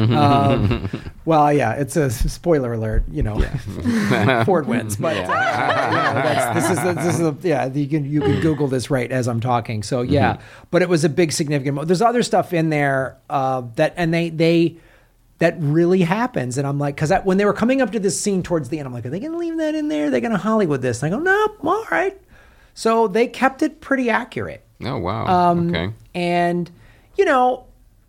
um, well, yeah, it's a spoiler alert. You know, Ford wins, but uh, yeah, that's, this is a, this is a, yeah. You can you can Google this right as I'm talking. So yeah, mm-hmm. but it was a big significant. Mo- There's other stuff in there uh, that and they they that really happens, and I'm like, because when they were coming up to this scene towards the end, I'm like, are they going to leave that in there? Are they going to Hollywood this? And I go, no, all right. So they kept it pretty accurate. Oh, wow. Um, okay. And, you know,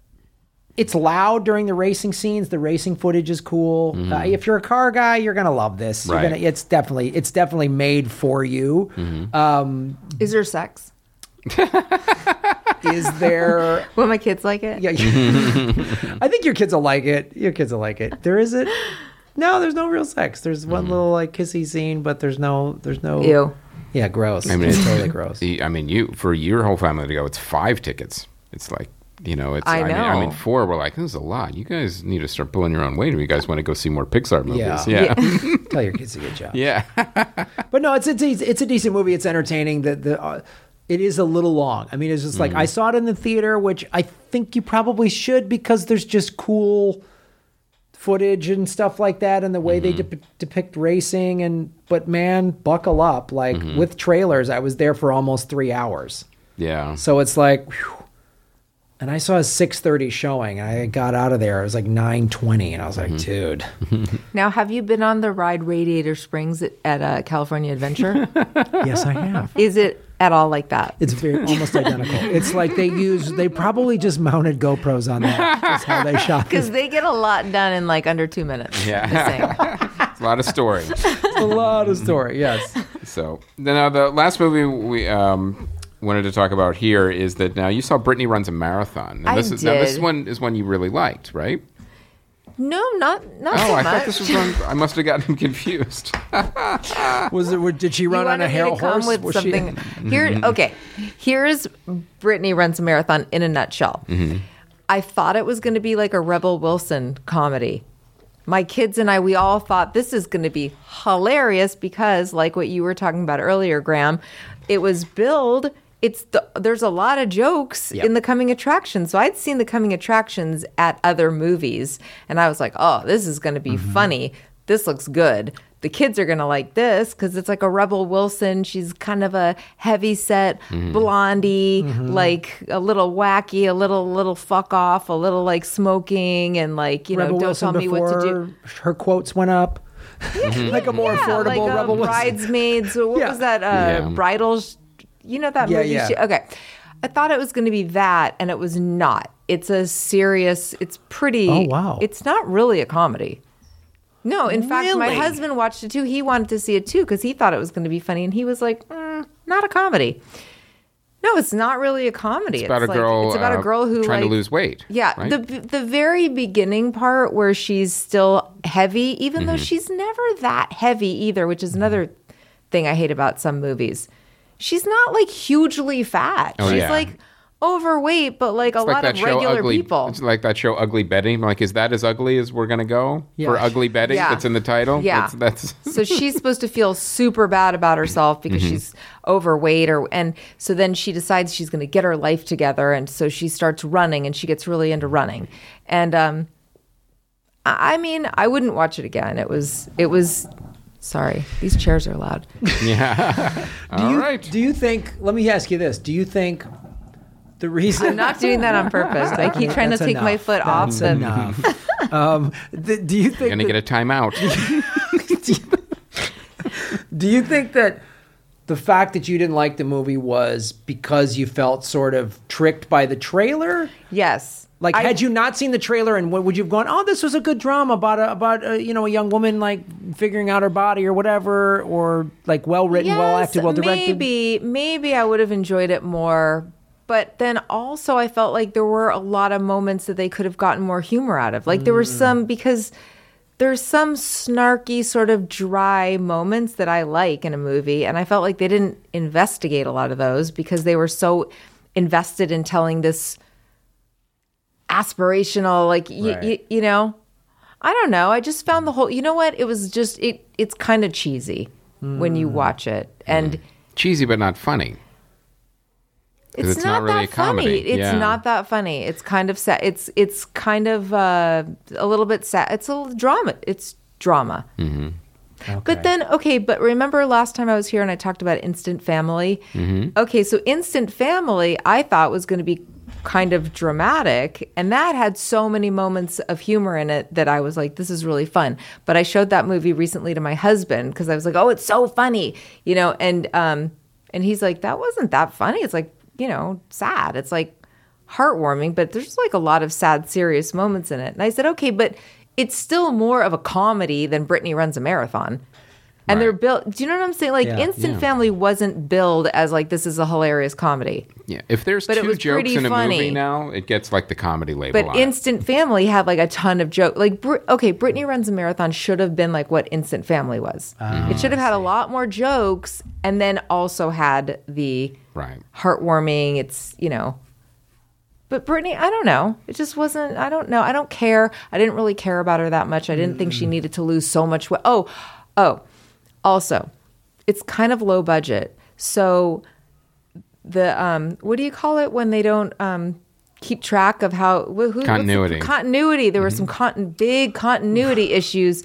it's loud during the racing scenes. The racing footage is cool. Mm-hmm. Uh, if you're a car guy, you're gonna love this. You're Right. gonna, it's definitely it's definitely made for you. Mm-hmm. Um, Is there sex? is there? Will my kids like it? Yeah, I think your kids will like it. Your kids will like it. There is it. No, there's no real sex. There's one Mm-hmm. little like kissy scene, but there's no there's no. Ew. Yeah, gross. I mean, it's it's- totally gross. The- I mean, you for your whole family to go, it's five tickets. It's like, you know, it's. I mean, I know. mean, four. We're like, this is a lot. You guys need to start pulling your own weight, if you guys want to go see more Pixar movies. Yeah. Yeah, yeah. Tell your kids a good job. yeah. But no, it's it's it's a decent movie. It's entertaining. The the uh, it is a little long. I mean, it's just like I saw it in the theater, which I think you probably should because there's just cool footage and stuff like that, and the way they dep- depict racing. And but man, buckle up! Like with trailers, I was there for almost three hours. Yeah. So it's like, whew. And I saw a six thirty showing. I got out of there. It was like nine twenty, and I was like, dude. Now, have you been on the ride Radiator Springs at, at uh, California Adventure? Yes, I have. Is it at all like that? It's very almost identical. It's like they use. They probably just mounted GoPros on that. That's how they shot this. Because they get a lot done in like under two minutes. Yeah. Just saying. It's a lot of story. A lot of story. Yes. So now the last movie we um, wanted to talk about here is that now you saw Brittany Runs a Marathon. And I this is, Now this did. one is one you really liked, right? No, not not Oh, so I much. thought this was one. I must have gotten confused. Was it? Did she You run on wanted a me hair to come horse? with Was she- something here. Okay, here's Brittany Runs a Marathon in a nutshell. I thought it was going to be like a Rebel Wilson comedy. My kids and I, we all thought this is going to be hilarious because, like what you were talking about earlier, Graham, it was billed. It's the, there's a lot of jokes Yep. in the coming attractions. So I'd seen the coming attractions at other movies, and I was like, "Oh, this is going to be funny. This looks good. The kids are going to like this because it's like a Rebel Wilson. She's kind of a heavy set blondie, like a little wacky, a little little fuck off, a little like smoking, and like you Rebel know, don't Wilson tell me what to do." before her quotes went up. Like a more Yeah, affordable like uh, Rebel Wilson. Bridesmaids. What Yeah. was that? Uh, Yeah. Bridals. You know that Yeah, movie? yeah. She- okay. I thought it was going to be that, and it was not. It's a serious. It's pretty. Oh, wow. It's not really a comedy. No, in fact, my Really? husband watched it too. He wanted to see it too because he thought it was going to be funny, and he was like, mm, "Not a comedy." No, it's not really a comedy. It's about a like- girl. It's about uh, a girl who trying like, to lose weight. yeah, right? the the very beginning part where she's still heavy, even Mm-hmm. though she's never that heavy either, which is another thing I hate about some movies. She's not like hugely fat. Oh, she's yeah. like overweight, but like a It's like lot that of show regular Ugly. people. It's like that show Ugly Betty. I'm like, is that as ugly as we're gonna go Yeah. for Ugly Betty? Yeah. That's in the title. Yeah. That's, that's So she's supposed to feel super bad about herself because Mm-hmm. she's overweight, or and so then she decides she's going to get her life together, and so she starts running, and she gets really into running, and um, I I mean, I wouldn't watch it again. It was it was. Sorry, these chairs are loud. yeah. Do All you, right. Do you think? Let me ask you this: do you think the reason I'm not doing that on purpose. I keep trying to That's take my enough. foot off That's the. enough. um, th- do you think? Gonna that- get a timeout. Do you think that the fact that you didn't like the movie was because you felt sort of tricked by the trailer? Yes. Like, I- had you not seen the trailer, and what would you have gone? Oh, this was a good drama about a about a, you know a young woman like figuring out her body or whatever, or like well written, well acted, well directed. Maybe, maybe I would have enjoyed it more. But then also, I felt like there were a lot of moments that they could have gotten more humor out of. Like there were some because there's some snarky, sort of dry moments that I like in a movie, and I felt like they didn't investigate a lot of those because they were so invested in telling this aspirational, like y- Right. y- you know. I don't know. I just found the whole. You know what? It was just it. It's kind of cheesy when you watch it, and. Cheesy, but not funny. It's, it's not, not really that a comedy. funny. It's Yeah. not that funny. It's kind of sad. It's it's kind of uh, a little bit sad. It's a little drama. It's drama. Okay. But then, okay, but remember last time I was here and I talked about Instant Family? Mm-hmm. Okay, so Instant Family I thought was going to be kind of dramatic, and that had so many moments of humor in it that I was like, this is really fun. But I showed that movie recently to my husband because I was like, oh, it's so funny, you know, and um, and he's like, that wasn't that funny. It's like, you know, sad. It's like heartwarming, but there's like a lot of sad, serious moments in it. And I said, okay, but it's still more of a comedy than Brittany Runs a Marathon. And Right. they're built, do you know what I'm saying? Like Yeah. Instant Yeah. Family wasn't billed as like, this is a hilarious comedy. Yeah. If there's But it two was jokes pretty in a funny. movie now, it gets like the comedy label But on it. Instant Family had like a ton of joke. Like, Br- okay, Brittany Runs a Marathon should have been like what Instant Family was. It should have had a lot more jokes and then also had the Right. heartwarming. It's, you know. But Brittany, I don't know. It just wasn't, I don't know. I don't care. I didn't really care about her that much. I didn't think she needed to lose so much weight. Oh, oh, also, it's kind of low budget. So the, um, what do you call it when they don't um, keep track of how who, who, Continuity. what's the- continuity. There were some con- big continuity issues,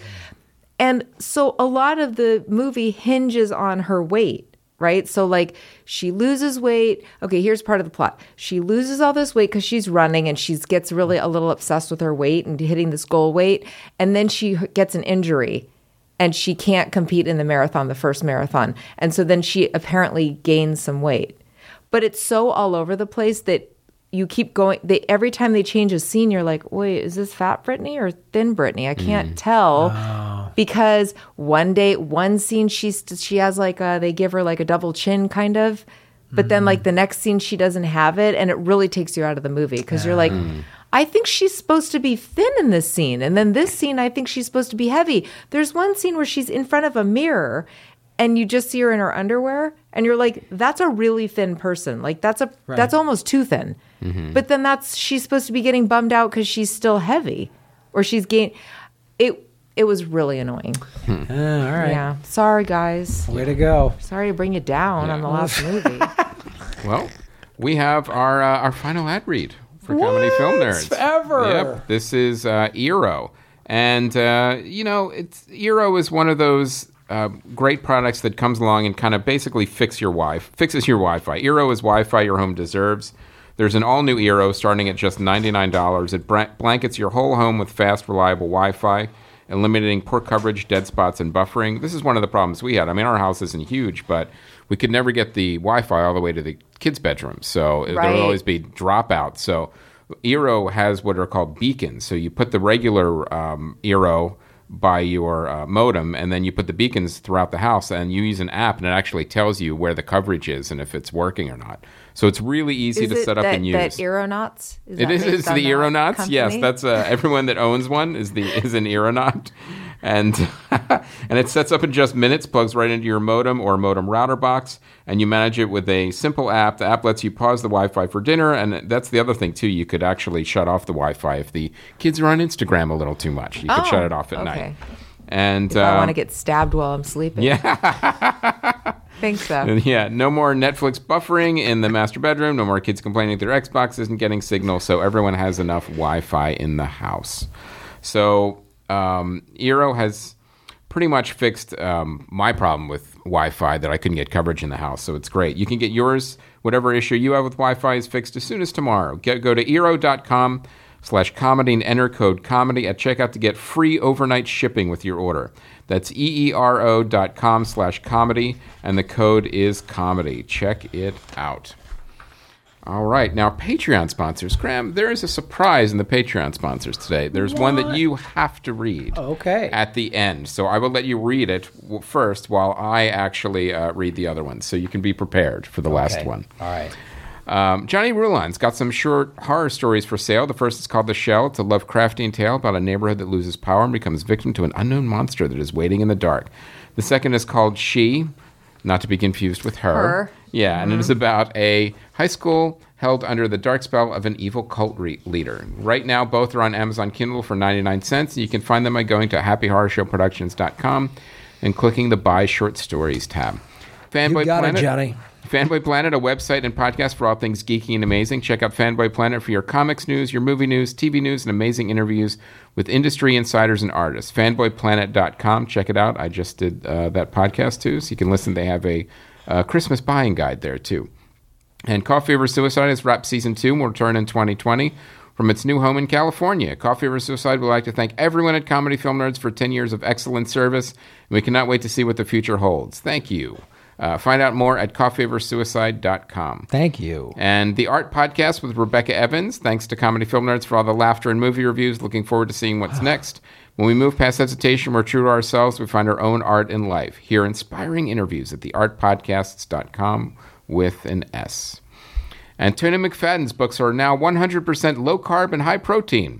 and so a lot of the movie hinges on her weight. Right? So like she loses weight. Okay, here's part of the plot. She loses all this weight because she's running and she gets really a little obsessed with her weight and hitting this goal weight. And then she gets an injury and she can't compete in the marathon, the first marathon. And so then she apparently gains some weight. But it's so all over the place that you keep going. They, every time they change a scene, you're like, wait, is this fat Brittany or thin Brittany? I can't mm. tell. Oh. Because one day, one scene, she's, she has like a, they give her like a double chin kind of. But mm. then like the next scene, she doesn't have it. And it really takes you out of the movie because yeah. you're like, I think she's supposed to be thin in this scene. And then this scene, I think she's supposed to be heavy. There's one scene where she's in front of a mirror and you just see her in her underwear. And you're like, that's a really thin person. Like that's a right. that's almost too thin. Mm-hmm. But then that's she's supposed to be getting bummed out because she's still heavy, or she's gained. It it was really annoying. Hmm. Uh, all right. Yeah. Sorry, guys. Way to go. Sorry to bring you down yeah. on the last movie. Well, we have our uh, our final ad read for what? Comedy Film Nerds Ever. Yep. This is uh, Eero, and uh, you know, it's Eero is one of those. Uh, great products that comes along and kind of basically fix your wi- fixes your Wi-Fi. Eero is Wi-Fi your home deserves. There's an all-new Eero starting at just ninety-nine dollars. It bra- blankets your whole home with fast, reliable Wi-Fi, eliminating poor coverage, dead spots, and buffering. This is one of the problems we had. I mean, our house isn't huge, but we could never get the Wi-Fi all the way to the kids' bedroom, so right. there would always be dropouts. So Eero has what are called beacons. So you put the regular um, Eero by your uh, modem, and then you put the beacons throughout the house, and you use an app, and it actually tells you where the coverage is and if it's working or not. So it's really easy is to set up that, and use. That Aeronauts? Is it that is. It's the Aeronauts. Yes, that's uh, everyone that owns one is the is an Aeronaut, and and it sets up in just minutes, plugs right into your modem or modem router box, and you manage it with a simple app. The app lets you pause the Wi-Fi for dinner, and that's the other thing too. You could actually shut off the Wi-Fi if the kids are on Instagram a little too much. You could oh, shut it off at okay. night. And if um, I want to get stabbed while I'm sleeping. Yeah. Think so. Yeah, no more Netflix buffering in the master bedroom. No more kids complaining their Xbox isn't getting signal. So everyone has enough Wi-Fi in the house. So um, Eero has pretty much fixed um, my problem with Wi-Fi that I couldn't get coverage in the house. So it's great. You can get yours. Whatever issue you have with Wi-Fi is fixed as soon as tomorrow. Get, go to eero dot com slash comedy and enter code comedy at checkout to get free overnight shipping with your order. That's E-E-R-O dot com slash comedy, and the code is comedy. Check it out. All right. Now, Patreon sponsors. Graham, there is a surprise in the Patreon sponsors today. There's what? one that you have to read okay. at the end. So I will let you read it first while I actually uh, read the other one, so you can be prepared for the okay. last one. All right. Um, Johnny Rulon's got some short horror stories for sale. The first is called The Shell. It's a Lovecraftian tale about a neighborhood that loses power and becomes victim to an unknown monster that is waiting in the dark. The second is called She, not to be confused with Her. Her. Yeah, Mm-hmm. and it is about a high school held under the dark spell of an evil cult re- leader. Right now, both are on Amazon Kindle for ninety-nine cents. You can find them by going to happy horror show productions dot com and clicking the Buy Short Stories tab. Fanboy you got Planet. it, Johnny. Fanboy Planet, a website and podcast for all things geeky and amazing. Check out Fanboy Planet for your comics news, your movie news, T V news, and amazing interviews with industry insiders and artists. fanboy planet dot com. Check it out. I just did uh, that podcast, too, so you can listen. They have a uh, Christmas buying guide there, too. And Coffee Over Suicide has wrapped Season two and will return in twenty twenty from its new home in California. Coffee Over Suicide would like to thank everyone at Comedy Film Nerds for ten years of excellent service, and we cannot wait to see what the future holds. Thank you. Uh, find out more at coffee over suicide dot com. Thank you. And the Art Podcast with Rebecca Evans. Thanks to Comedy Film Nerds for all the laughter and movie reviews. Looking forward to seeing what's next. When we move past hesitation, we're true to ourselves. We find our own art in life. Hear inspiring interviews at the art podcasts dot com with an S. And Tony McFadden's books are now one hundred percent low-carb and high-protein.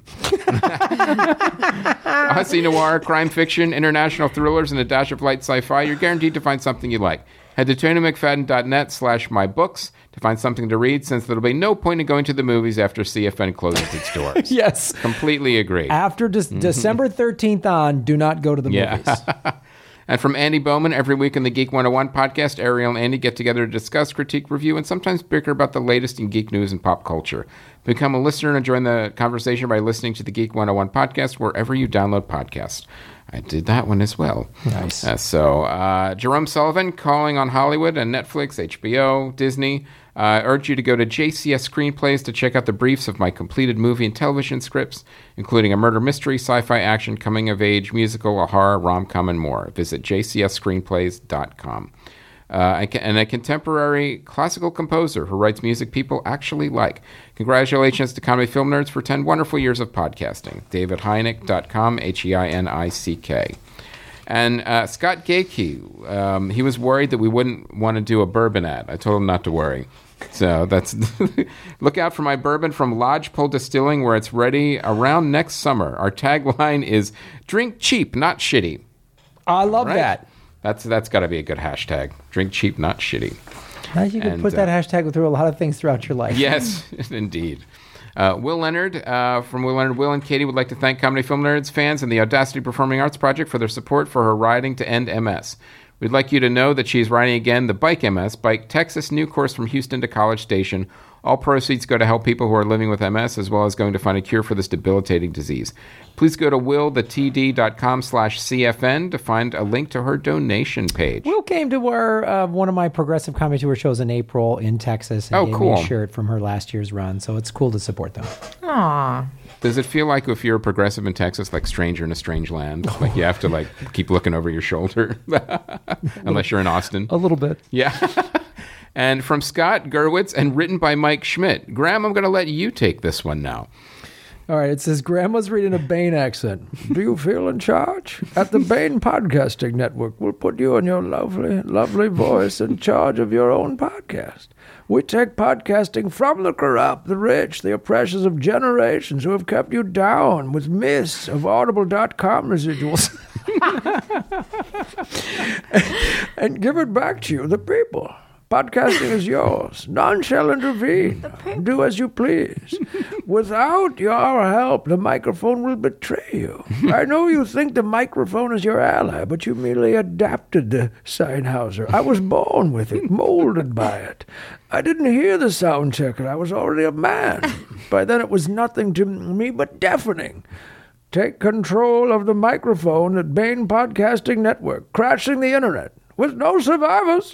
Hussy noir, crime fiction, international thrillers, and a dash of light sci-fi. You're guaranteed to find something you like. Head to tony mcfadden dot net slash my books to find something to read, since there'll be no point in going to the movies after C F N closes its doors. Yes. Completely agree. After de- mm-hmm. December thirteenth on, do not go to the yeah. movies. And from Andy Bowman, every week in the Geek one oh one podcast, Ariel and Andy get together to discuss, critique, review, and sometimes bicker about the latest in geek news and pop culture. Become a listener and join the conversation by listening to the Geek one oh one podcast wherever you download podcasts. I did that one as well. Nice. Uh, so, uh, Jerome Sullivan calling on Hollywood and Netflix, H B O, Disney. I uh, urge you to go to J C S Screenplays to check out the briefs of my completed movie and television scripts, including a murder mystery, sci-fi action, coming-of-age, musical, a horror, rom-com, and more. Visit j c s screenplays dot com. Uh, and a contemporary classical composer who writes music people actually like. Congratulations to Comedy Film Nerds for ten wonderful years of podcasting. david heineck dot com, H E I N I C K. And uh, Scott Gakey, um, he was worried that we wouldn't want to do a bourbon ad. I told him not to worry. So that's look out for my bourbon from Lodgepole Distilling, where it's ready around next summer. Our tagline is "Drink cheap, not shitty." I love Right? that. That's that's got to be a good hashtag. Drink cheap, not shitty. I think you could And, put that uh, hashtag through a lot of things throughout your life. Yes, indeed. Uh, Will Leonard, uh, from Will Leonard, Will and Katie would like to thank Comedy Film Nerds fans and the Audacity Performing Arts Project for their support for her riding to end M S. We'd like you to know that she's riding again the Bike M S, Bike Texas, new course from Houston to College Station. All proceeds go to help people who are living with M S, as well as going to find a cure for this debilitating disease. Please go to willthetd.com slash CFN to find a link to her donation page. Will came to our, uh, one of my Progressive Comedy Tour shows in April in Texas and Oh, gave me cool. a shirt from her last year's run, so it's cool to support them. Aw. Does it feel like if you're a progressive in Texas, like stranger in a strange land? Like you have to like keep looking over your shoulder, unless you're in Austin. A little bit. Yeah. And from Scott Gerwitz and written by Mike Schmidt. Graham, I'm going to let you take this one now. All right, it says, Grandma's reading a Bain accent. Do you feel in charge? At the Bain Podcasting Network, we'll put you and your lovely, lovely voice in charge of your own podcast. We take podcasting from the corrupt, the rich, the oppressors of generations who have kept you down with myths of audible dot com residuals and give it back to you, the people. Podcasting is yours. None shall intervene. Do as you please. Without your help, the microphone will betray you. I know you think the microphone is your ally, but you merely adapted the Sennheiser. I was born with it, molded by it. I didn't hear the sound checker. I was already a man. By then it was nothing to me but deafening. Take control of the microphone at Bain Podcasting Network, crashing the internet with no survivors.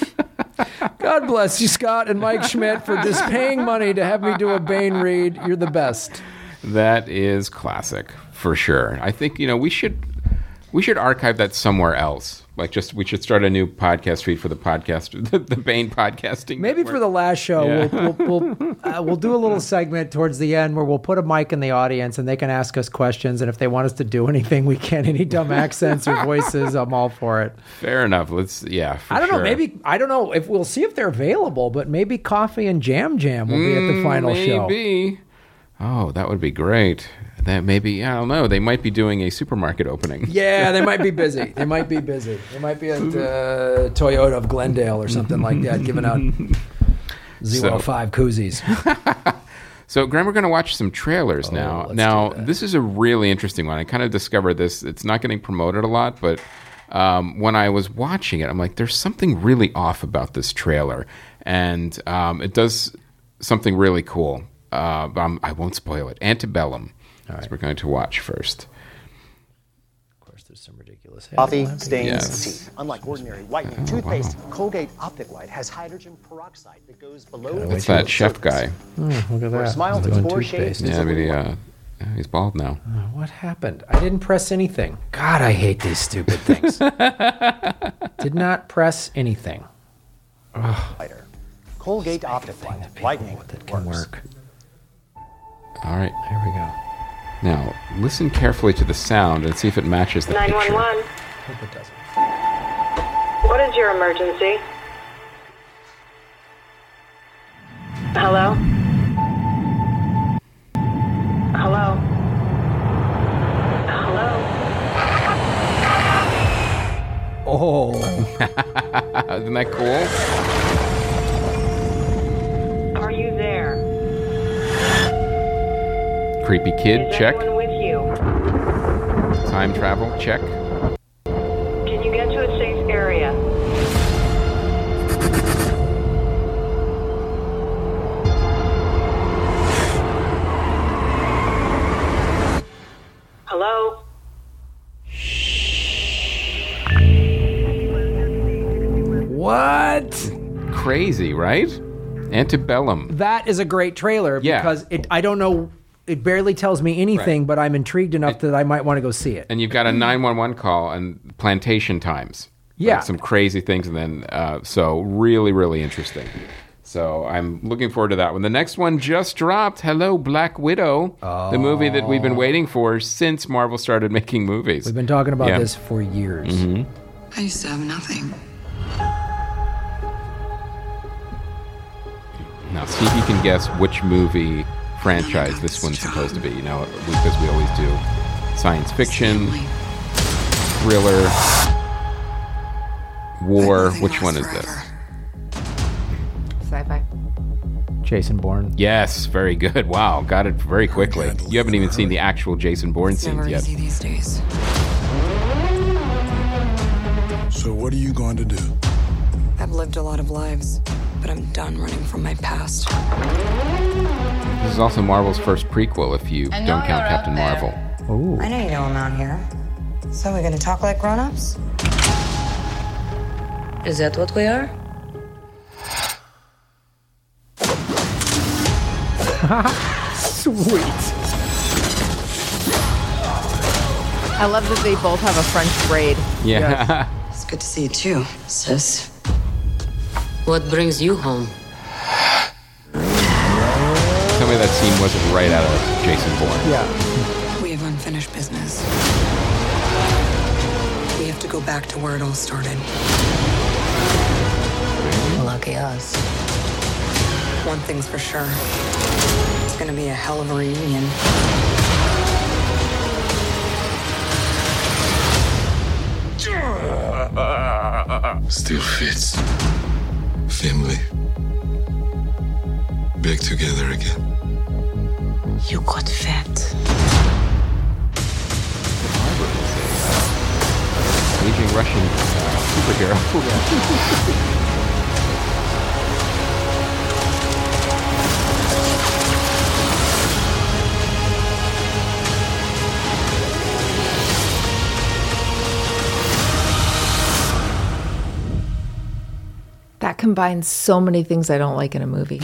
God bless you, Scott and Mike Schmidt, for just paying money to have me do a Bain read. You're the best. That is classic for sure. I think, you know, we should we should archive that somewhere else. Like just we should start a new podcast feed for the podcast, the, the Bain Podcasting. Maybe Network. for the last show, Yeah. we'll we'll we'll, uh, we'll do a little segment towards the end where we'll put a mic in the audience and they can ask us questions. And if they want us to do anything, we can. Any dumb accents or voices, I'm all for it. Fair enough. Let's yeah. For I don't know. sure. Maybe I don't know if we'll see if they're available, but maybe Coffee and Jam Jam will be at the final show. Maybe. Oh, that would be great. That maybe I don't know. They might be doing a supermarket opening. Yeah, they might be busy. They might be busy. They might be at uh, Toyota of Glendale or something like that, giving out zero So- five koozies. So, Graham, we're going to watch some trailers now. Oh, let's Now, do that. this is a really interesting one. I kind of discovered this. It's not getting promoted a lot, but um, when I was watching it, I'm like, there's something really off about this trailer. And um, it does something really cool. Uh, but I'm, I won't spoil it. Antebellum. right. So we're going to watch first. Of course, there's some ridiculous. Coffee headlines. stains Yes. teeth. Unlike ordinary whitening toothpaste, Colgate Optic White has hydrogen peroxide that goes below the It's that tooth chef guy. surface. Hmm, look at For a that. smile He's that's doing four toothpaste. shades- Yeah, but he, uh, yeah, he's bald now. What happened? I didn't press anything. God, I hate these stupid things. Did not press anything. Lighter. Colgate Optic White. Whitening That can works. work. All right. Here we go. Now, listen carefully to the sound and see if it matches the nine one picture. one. Hope it doesn't. What is your emergency? Hello? Hello? Hello? Oh, Isn't that cool? Are you there? Creepy kid, Is check. anyone with you? Time travel, check. Can you get crazy, right? Antebellum. That is a great trailer Yeah. because it. I don't know. It barely tells me anything, Right. but I'm intrigued enough It- that I might want to go see it. And you've got a nine one one call and plantation times. Yeah. Like some crazy things. And then, uh, so really, really interesting. So I'm looking forward to that one. The next one just dropped. Hello, Black Widow. Oh. The movie that we've been waiting for since Marvel started making movies. We've been talking about Yeah. this for years. Mm-hmm. I used to have nothing. Now, see if you can guess which movie franchise this one's supposed to be. You know, because we always do science fiction, thriller, war. Which one is this? Sci-fi. Jason Bourne. Yes, very good. Wow, got it very quickly. You haven't even seen the actual Jason Bourne It's scenes never yet. easy these days. So what are you going to do? I've lived a lot of lives, but I'm done running from my past. This is also Marvel's first prequel, if you I know don't count you're Captain up there. Marvel. Ooh. I know you know I'm out here. So we're gonna talk like grown-ups? Is that what we are? Sweet. I love that they both have a French braid. Yeah. It's good to see you too. Sis. What brings you home? Tell me that scene wasn't right out of Jason Bourne. Yeah. We have unfinished business. We have to go back to where it all started. Lucky us. One thing's for sure. It's gonna be a hell of a reunion. Still fits. Family. Back together again. You got fat. Aging Russian uh, superhero. That combines so many things I don't like in a movie.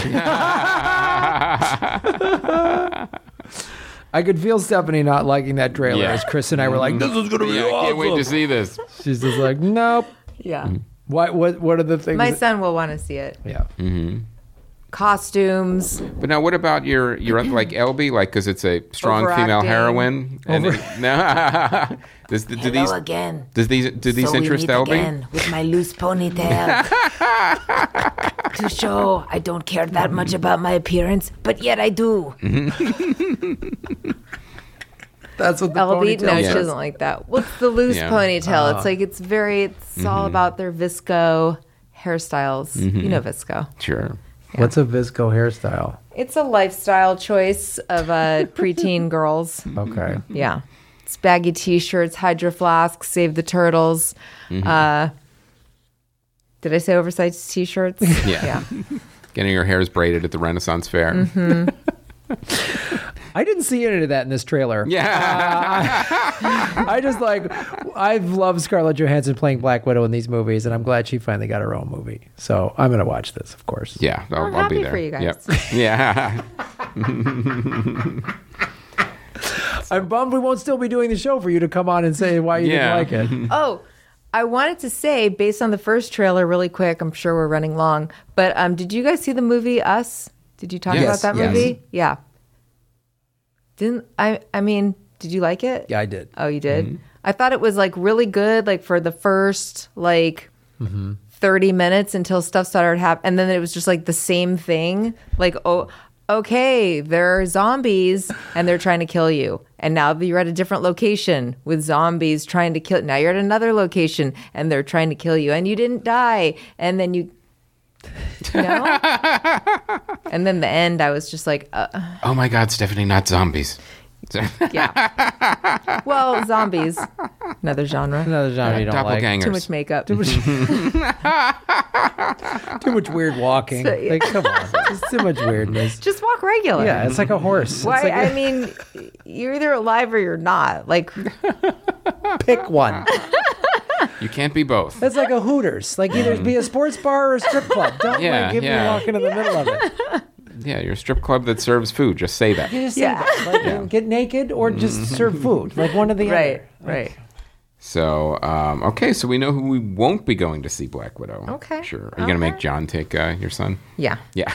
I could feel Stephanie not liking that trailer Yeah. as Chris and I were like, this is going to be Yeah, I awesome. can't wait to see this. She's just like, nope. Yeah. What what what are the things? My that- son will want to see it. yeah. Costumes. But now, what about your your other, like Elby? Like, because it's a strong female Overacting. heroine. And it- no, does do these again. does these do these So we interest meet Elby? again with my loose ponytail. To show I don't care that much about my appearance, but yet I do. That's what the Elby, ponytail no, she Yeah. doesn't like that. What's the loose Yeah. ponytail? It's like it's very. It's all about their visco hairstyles. You know visco. Sure. What's a visco hairstyle? It's a lifestyle choice of uh, preteen girls. Okay. Yeah, it's baggy t-shirts, Hydro Flask, Save the Turtles. Uh, did I say oversized t-shirts? Yeah. Yeah. Getting your hairs braided at the Renaissance Fair. Mm-hmm. I didn't see any of that in this trailer. Yeah. I just like, I've loved Scarlett Johansson playing Black Widow in these movies, and I'm glad she finally got her own movie. So I'm going to watch this, of course. Yeah. I'll, I'm I'll be happy there. for you guys. Yep. Yeah. I'm bummed we won't still be doing the show for you to come on and say why you Yeah. didn't like it. Oh, I wanted to say, based on the first trailer, really quick. I'm sure we're running long, but um, did you guys see the movie Us? Did you talk Yes. about that Yes. movie? Yeah. Didn't I? I mean, did you like it? Yeah, I did. Oh, you did? I thought it was like really good, like for the first like thirty minutes until stuff started happening. And then it was just like the same thing. Like, oh, okay, there are zombies and they're trying to kill you. And now you're at a different location with zombies trying to kill. Now you're at another location and they're trying to kill you and you didn't die. And then you. You know? And then the end, I was just like, uh, Oh my God, Stephanie, not zombies. yeah. Well, zombies, another genre. Another genre you don't like. Doppelgangers. Too much makeup. Too much, too much weird walking. So, yeah. Like, come on. It's too much weirdness. Just walk regular. Yeah, it's like a horse. Why? It's like I mean, you're either alive or you're not. Like, pick one. You can't be both. That's like a Hooters. Like either be a sports bar or a strip club. Don't Yeah, like, give yeah. me walking in the middle of it. Yeah, you're a strip club that serves food. Just say that. You just say Yeah. that. Like, Yeah. get naked or just serve food. Like one or the Right, other. right. So, um, okay, so we know who we won't be going to see Black Widow. Okay, Sure. Are you going to make John take uh, your son? Yeah. Yeah.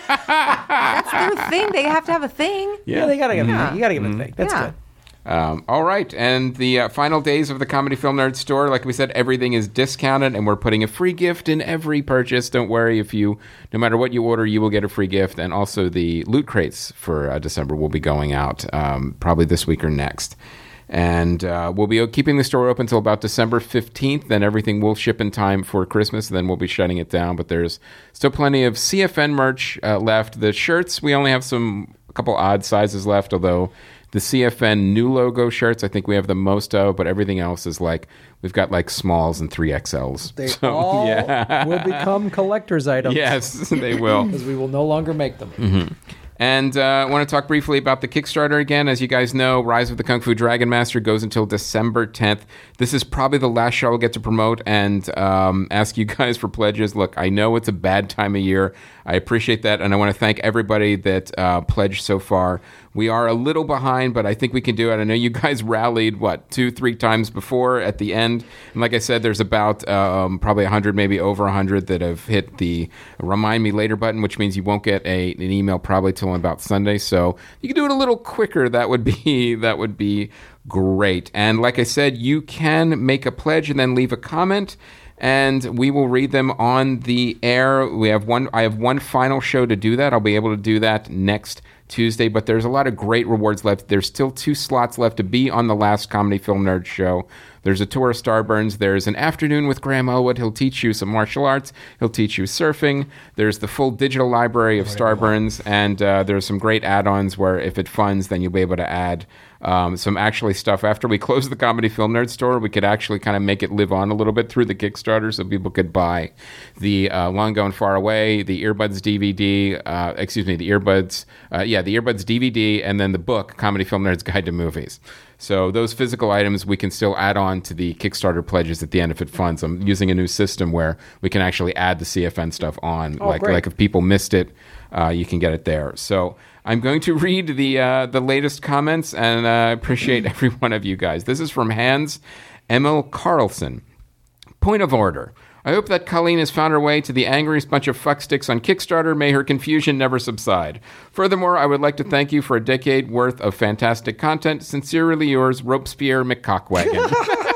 That's their thing. They have to have a thing. Yeah, they gotta give Yeah. a thing. You gotta give a thing. That's Yeah. good. Um, all right, and the uh, final days of the Comedy Film Nerd store, like we said, everything is discounted, and we're putting a free gift in every purchase. Don't worry, if you, no matter what you order, you will get a free gift, and also the loot crates for uh, December will be going out um, probably this week or next. And uh, we'll be keeping the store open until about December fifteenth. Then everything will ship in time for Christmas. Then we'll be shutting it down. But there's still plenty of C F N merch uh, left. The shirts, we only have some, a couple odd sizes left, although the C F N new logo shirts, I think we have the most of, but everything else is like, we've got like smalls and three X Ls. They So, all yeah. will become collector's items. Yes, they will. Because we will no longer make them. Mm-hmm. And uh, I want to talk briefly about the Kickstarter again. As you guys know, Rise of the Kung Fu Dragon Master goes until December tenth. This is probably the last show I'll get to promote and um, ask you guys for pledges. Look, I know it's a bad time of year. I appreciate that, and I want to thank everybody that uh, pledged so far. We are a little behind, but I think we can do it. I know you guys rallied, what, two, three times before at the end. And like I said, there's about um, probably one hundred, maybe over one hundred that have hit the Remind Me Later button, which means you won't get a, an email probably till about Sunday. So you can do it a little quicker. That would be that would be great. And like I said, you can make a pledge and then leave a comment, and we will read them on the air. We have one. I have one final show to do that. I'll be able to do that next Tuesday, but there's a lot of great rewards left. There's still two slots left to be on the last Comedy Film Nerd show. There's a tour of Starburns. There's an afternoon with Graham Elwood. He'll teach you some martial arts. He'll teach you surfing. There's the full digital library of Starburns, and uh, there's some great add-ons where if it funds, then you'll be able to add um, some actually stuff. After we close the Comedy Film Nerd store, we could actually kind of make it live on a little bit through the Kickstarter so people could buy the uh, Long Gone Far Away, the Earbuds D V D, uh, excuse me, the Earbuds, uh, yeah, the Earbuds D V D, and then the book, Comedy Film Nerd's Guide to Movies. So those physical items we can still add on to the Kickstarter pledges at the end if it funds. I'm using a new system where we can actually add the C F N stuff on. Oh, like great. like if people missed it, uh, you can get it there. So I'm going to read the uh, the latest comments, and I uh, appreciate every one of you guys. This is from Hans Emil Carlson. Point of order. I hope that Colleen has found her way to the angriest bunch of fucksticks on Kickstarter. May her confusion never subside. Furthermore, I would like to thank you for a decade worth of fantastic content. Sincerely yours, Robespierre McCockwagon.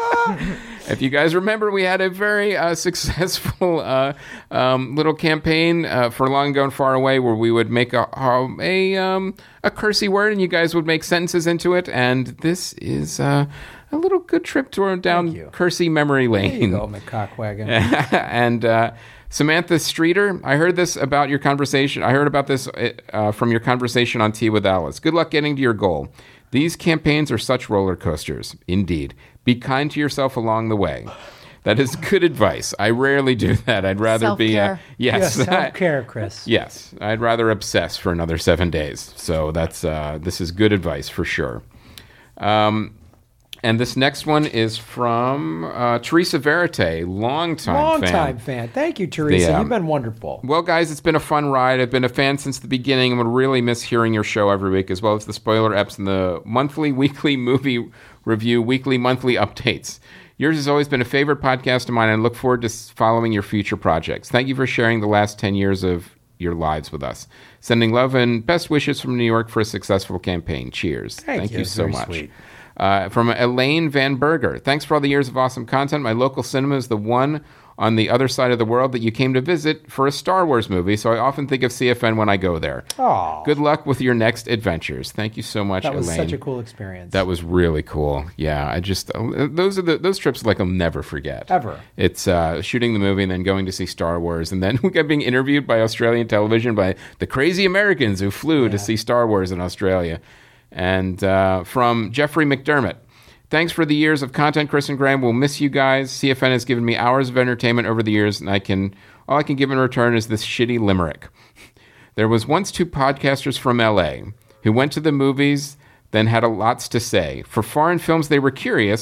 If you guys remember, we had a very uh, successful uh, um, little campaign uh, for Long Gone Far Away where we would make a um, a, um, a cursey word and you guys would make sentences into it. And this is uh, a little good trip to down cursey memory lane. There you go, McCockwagon. and uh, Samantha Streeter, I heard this about your conversation. I heard about this uh, from your conversation on Tea with Alice. Good luck getting to your goal. These campaigns are such roller coasters. Indeed. Be kind to yourself along the way. That is good advice. I rarely do that. I'd rather be uh, yes, yes self-care, Chris. Yes, I'd rather obsess for another seven days. So that's uh, this is good advice for sure. Um, and this next one is from uh, Teresa Verite, longtime Long fan. time fan. Thank you, Teresa. The, um, You've been wonderful. Well, guys, it's been a fun ride. I've been a fan since the beginning and would really miss hearing your show every week, as well as the spoiler eps and the monthly, weekly movie review, weekly, monthly updates. Yours has always been a favorite podcast of mine, and I look forward to following your future projects. Thank you for sharing the last ten years of your lives with us. Sending love and best wishes from New York for a successful campaign. Cheers. Thank, Thank you. you so Very much. Sweet. Uh, from Elaine Van Berger. Thanks for all the years of awesome content. My local cinema is the one on the other side of the world that you came to visit for a Star Wars movie, so I often think of C F N when I go there. Aww. Good luck with your next adventures. Thank you so much, That was Elaine. such a cool experience. That was really cool. Yeah, I just uh, those are the those trips like I'll never forget. Ever. It's uh, shooting the movie and then going to see Star Wars, and then we got being interviewed by Australian television by the crazy Americans who flew Yeah. to see Star Wars in Australia. And uh, from Jeffrey McDermott. Thanks for the years of content, Chris and Graham. We'll miss you guys. C F N has given me hours of entertainment over the years, and I can all I can give in return is this shitty limerick. There was once two podcasters from L A who went to the movies, then had a lots to say. For foreign films, they were curious,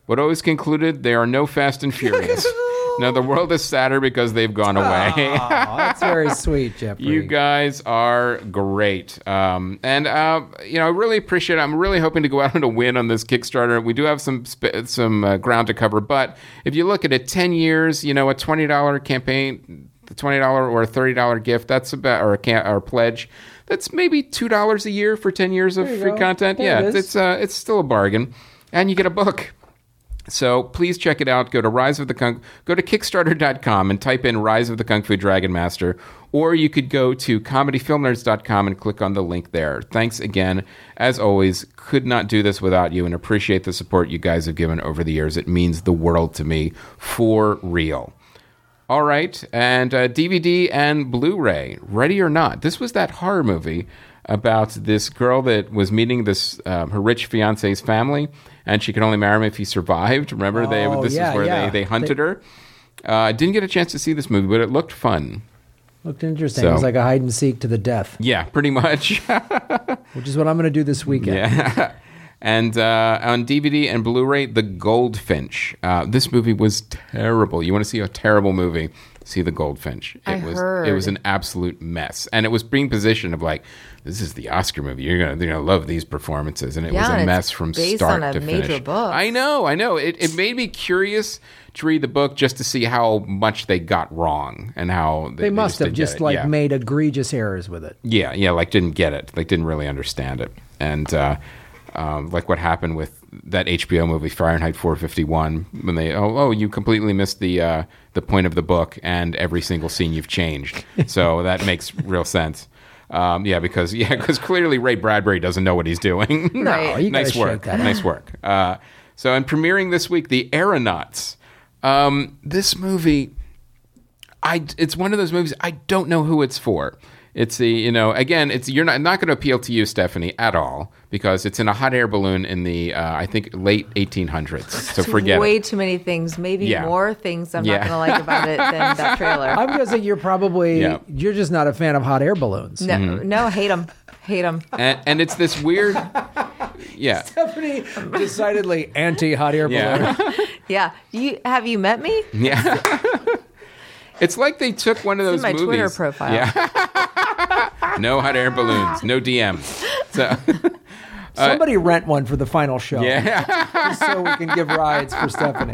what always concluded, they are no Fast and Furious. No, the world is sadder because they've gone away. Oh, that's very sweet, Jeffrey. You guys are great. Um, and, uh, you know, I really appreciate it. I'm really hoping to go out on a win on this Kickstarter. We do have some sp- some uh, ground to cover. But if you look at it, ten years, you know, a twenty dollars campaign, the twenty dollars or a thirty dollars gift, that's about, or a, can- or a pledge, that's maybe two dollars a year for ten years of free go. content. There yeah, it is. it's uh, it's still a bargain. And you get a book. So please check it out. Go to Rise of the Kung, go to Kickstarter dot com and type in Rise of the Kung Fu Dragon Master, or you could go to comedy film nerds dot com and click on the link there. Thanks again. As always, could not do this without you and appreciate the support you guys have given over the years. It means the world to me, for real. All right, and uh, D V D and Blu-ray, Ready or Not. This was that horror movie about this girl that was meeting this uh, her rich fiance's family, and she could only marry him if he survived. Remember, they Oh, this yeah, is where yeah. they, they hunted They- her. I uh, didn't get a chance to see this movie, but it looked fun. Looked interesting. So- It was like a hide and seek to the death, Yeah, pretty much. which is what I'm going to do this weekend. Yeah. And uh, on D V D and Blu-ray, The Goldfinch. Uh, this movie was terrible. You want to see a terrible movie? See The Goldfinch. It I was heard. it was an absolute mess, and it was being positioned of like, this is the Oscar movie. You're gonna you're gonna love these performances, and it Yeah, was a and it's mess from based start on a to major finish. book. I know, I know. It it made me curious to read the book just to see how much they got wrong and how they, They must just have didn't get just it. like Yeah. made egregious errors with it. Yeah, yeah, like didn't get it, like didn't really understand it, and uh, um, like what happened with that H B O movie Fahrenheit four fifty-one when they oh oh you completely missed the uh, the point of the book and every single scene you've changed, so that makes real sense. Um, yeah, because yeah, because clearly Ray Bradbury doesn't know what he's doing. Right. Oh, you nice gotta work, shake that. nice work. Uh, so, and premiering this week, The Aeronauts. Um, this movie. I, it's one of those movies I don't know who it's for. It's the, you know, again, it's you're not not going to appeal to you, Stephanie, at all, because it's in a hot air balloon in the uh, I think late eighteen hundreds. So forget Way it. too many things. Maybe Yeah. more things I'm Yeah. not going to like about it than that trailer. I'm guessing you're probably Yeah. you're just not a fan of hot air balloons. No, Mm-hmm. no, hate them, hate them. And, and it's this weird, yeah, Stephanie, decidedly anti hot air balloon. yeah, Yeah, you have you met me? yeah. It's like they took one of those It's in my movies. Twitter profile. Yeah. No hot air balloons, no D Ms. So Somebody rent one for the final show. yeah. Just so we can give rides for Stephanie.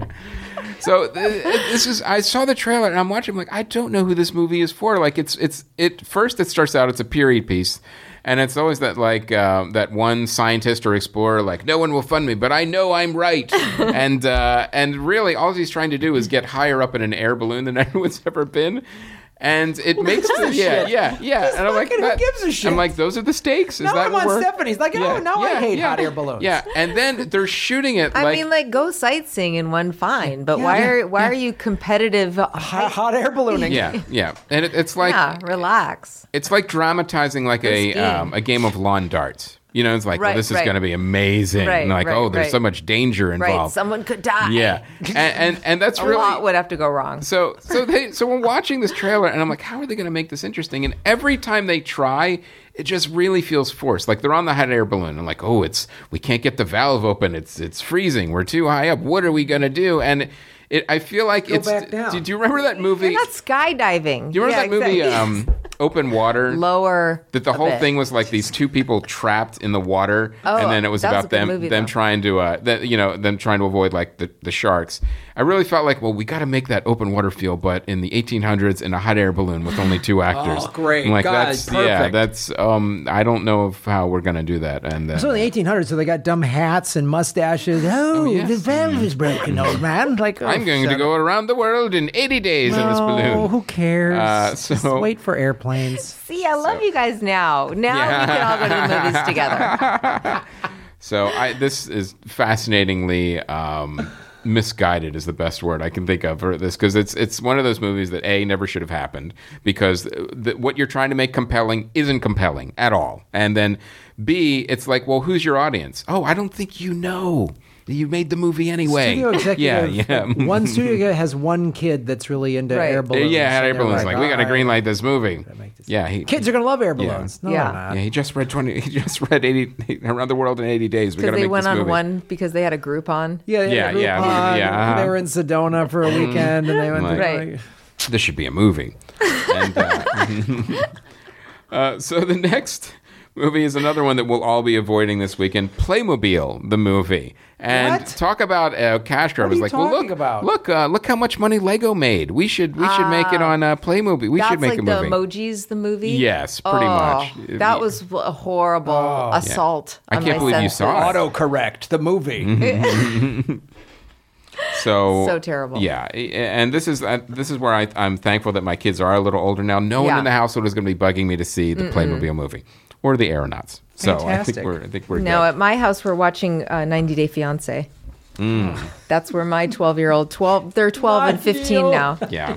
So th- this is. I saw the trailer and I'm watching. I'm like, I don't know who this movie is for. Like, it's it's it. First, it starts out. It's a period piece, and it's always that like uh, that one scientist or explorer. Like, no one will fund me, but I know I'm right. and uh, and really, all he's trying to do is get higher up in an air balloon than anyone's ever been. And it makes the, yeah, yeah, yeah. He's And I'm like, fucking- who that- gives a shit? I'm like, those are the stakes. Is Now that I'm what on we're- Stephanie's like, oh, now I hate hot air balloons. Yeah, and then they're shooting it I like. mean, like go sightseeing in one fine, but why yeah, are why are you competitive? Hot, hot air ballooning. yeah, yeah, and it, it's like yeah, relax. it's like dramatizing like a skiing. um, a game of lawn darts. You know, it's like, well, Right, this is right. going to be amazing. Right, and like, right, oh, there's right. so much danger Right, involved. someone could die. Yeah, and and, and that's a really lot would have to go wrong. so so they so we're watching this trailer and I'm like, how are they going to make this interesting? And every time they try, it just really feels forced. Like they're on the hot air balloon and like, oh, it's we can't get the valve open. It's it's freezing. We're too high up. What are we going to do? And it, I feel like Go it's. back down. Do, do you remember that movie? You're not skydiving. do you remember Yeah, that movie, exactly. um, Open Water? Lower. That the a whole bit. thing was like these two people trapped in the water, Oh, and then it was that was about a good them movie, them though. trying to uh, that you know them trying to avoid like the, the sharks. I really felt like, well, we got to make that open water feel, but in the eighteen hundreds in a hot air balloon with only two actors. Oh, great. I'm like God, that's yeah, perfect. that's um, I don't know if how we're gonna do that. And uh, So in the eighteen hundreds, so they got dumb hats and mustaches. Oh, yeah. the valve is broken, old man. Like, oh, I'm going to shut go around the world in eighty days in this Oh, balloon. who cares? Uh, Just so- wait for airplanes. See, I love you guys now. Now Yeah. we can all go to the movies together. So I, this is fascinatingly um, misguided is the best word I can think of for this, because it's it's one of those movies that A, never should have happened, because the, what you're trying to make compelling isn't compelling at all. And then B, it's like, well, who's your audience? Oh, I don't think you know. You made the movie anyway. Studio executive. Yeah, yeah. One studio has one kid that's really into Right. air balloons. Yeah, and air they're balloons. Like, we got to "All right, greenlight this movie. this Yeah, he, Kids are gonna love air balloons. No, Yeah. they're not. yeah, he just read twenty. He just read eighty around the world in eighty days. We got Because to they make went this on movie. one because they had a Groupon. Yeah, Yeah, yeah, yeah, Groupon. yeah, uh-huh. They were in Sedona for a weekend, and they went Like- to Right. like, This should be a movie. And, uh, uh, so the next movie is another one that we'll all be avoiding this weekend. Playmobil, the movie. And What? talk about uh, cash grab. What are It's you like, well, talking look, about? look, uh, look how much money Lego made. We should, we should make it on uh, Playmobil. We That's should make like a the movie. emojis, the movie. Yes, pretty Oh, much. That was a horrible assault. I on can't my believe you senses. saw it. autocorrect the movie. So So terrible. Yeah, and this is uh, this is where I, I'm thankful that my kids are a little older now. No one Yeah. in the household is going to be bugging me to see the Playmobil movie or the Aeronauts. So I Fantastic. think we're I think we're No, good. at my house we're watching uh, ninety Day Fiance. That's where my twelve-year-old, twelve, they're twelve and fifteen now. Yeah.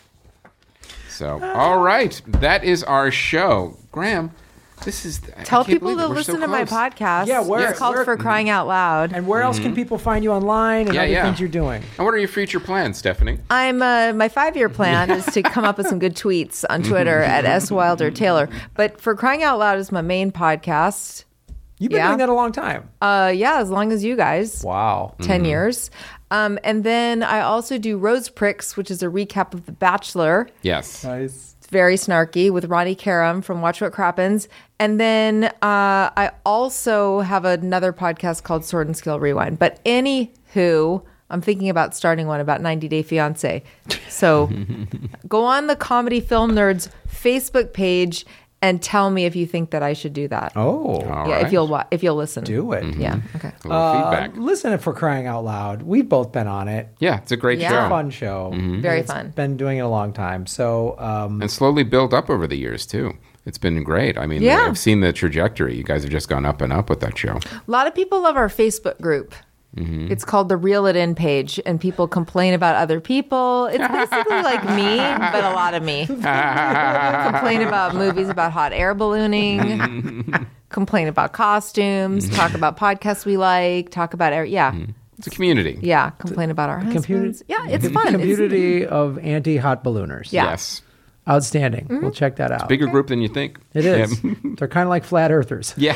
So all right, that is our show, Graham. This is I Tell can't people believe it. to We're so listen to my close. podcast. Yeah, where- it's called where- For Crying Out Loud. And where else can people find you online and Mm-hmm. Yeah, other yeah. things you're doing? And what are your future plans, Stephanie? I'm uh, my five-year plan is to come up with some good tweets on Twitter at S Wilder Taylor. But For Crying Out Loud is my main podcast. You've been Yeah. doing that a long time. Uh, yeah, as long as you guys. Wow. ten years. Um, and then I also do Rose Pricks, which is a recap of The Bachelor. Yes. Nice. It's very snarky with Ronnie Karam from Watch What Crappens. And then uh, I also have another podcast called Sword and Skill Rewind. But anywho, I'm thinking about starting one about ninety Day Fiance. So go on the Comedy Film Nerds Facebook page and tell me if you think that I should do that. Oh. All yeah, right. if you'll wa- if you'll listen. Do it. Yeah. Okay. A little Uh, feedback. listen, for crying out loud, we've both been on it. Yeah, it's a great Yeah. show. It's a fun show. Very It's fun. Been doing it a long time. So, um, And slowly build up over the years too. It's been great. I mean, Yeah. I've seen the trajectory. You guys have just gone up and up with that show. A lot of people love our Facebook group. Mm-hmm. It's called the Reel It In page, and people complain about other people. It's basically like me, but a lot of me. Complain about movies about hot air ballooning, complain about costumes, talk about podcasts we like, talk about air. Yeah, It's a community. yeah. Complain about our computer- husbands. Yeah, it's the fun. It's- community of anti-hot ballooners. Yeah. Yes. Outstanding. We'll check that out. Bigger group than you think. It is. Yeah. They're kind of like flat earthers. Yeah.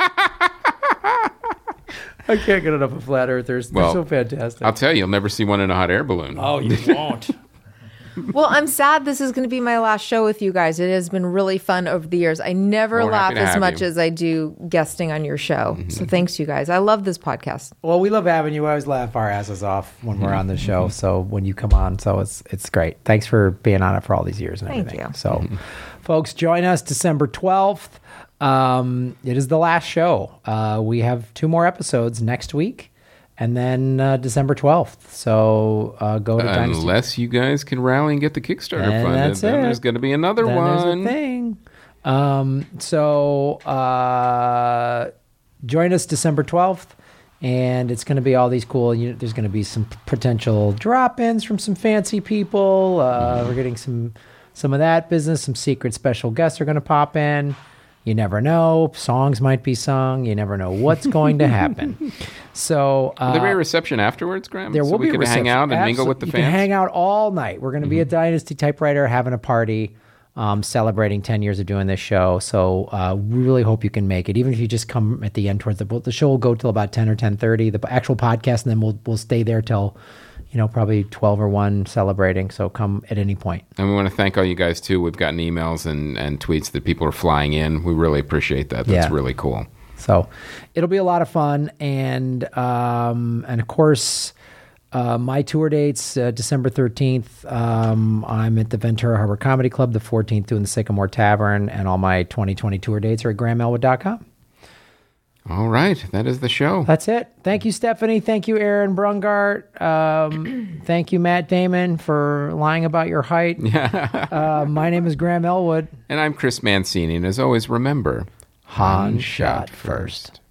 I can't get enough of flat earthers. They're Well, so fantastic. I'll tell you, you'll never see one in a hot air balloon. oh, you won't. Well, I'm sad this is going to be my last show with you guys. It has been really fun over the years. I never Well, we're laugh happy to as have much you. as I do guesting on your show. So thanks, you guys. I love this podcast. Well, we love having you. I always laugh our asses off when we're on the Mm-hmm. show. So when you come on, so it's it's great. Thanks for being on it for all these years and Thank everything. you. So, Mm-hmm. folks, join us December twelfth. Um, it is the last show. Uh, we have two more episodes next week, and then uh, December twelfth. So uh, go to Dynasty. Unless you guys can rally and get the Kickstarter And funded, that's then it. there's going to be another Then one. There's a thing. Um, so uh, join us December twelfth, and it's going to be all these cool. You know, there's going to be some p- potential drop-ins from some fancy people. Uh, We're getting some some of that business. Some secret special guests are going to pop in. You never know. Songs might be sung. You never know what's going to happen. So uh, Will there be a reception afterwards, Graham? there so will we be a can reception. hang out and mingle Absol- with the you fans. can hang out all night. We're going to be at Dynasty Typewriter having a party, um, celebrating ten years of doing this show. So uh, we really hope you can make it. Even if you just come at the end towards the the show will go till about ten or ten thirty. The actual podcast, and then we'll we'll stay there till you know probably twelve or one celebrating. So come at any point. And we want to thank all you guys too. We've gotten emails and, and tweets that people are flying in. We really appreciate that. That's Yeah. really cool. So it'll be a lot of fun, and um, and of course, uh, my tour dates uh, December thirteenth. Um, I'm at the Ventura Harbor Comedy Club. The fourteenth, doing the Sycamore Tavern, and all my twenty twenty tour dates are at graham elwood dot com. All right, that is the show. That's it. Thank you, Stephanie. Thank you, Aaron Brungart. Um, thank you, Matt Damon, for lying about your height. uh, my name is Graham Elwood. And I'm Chris Mancini, and as always, remember, Han shot first.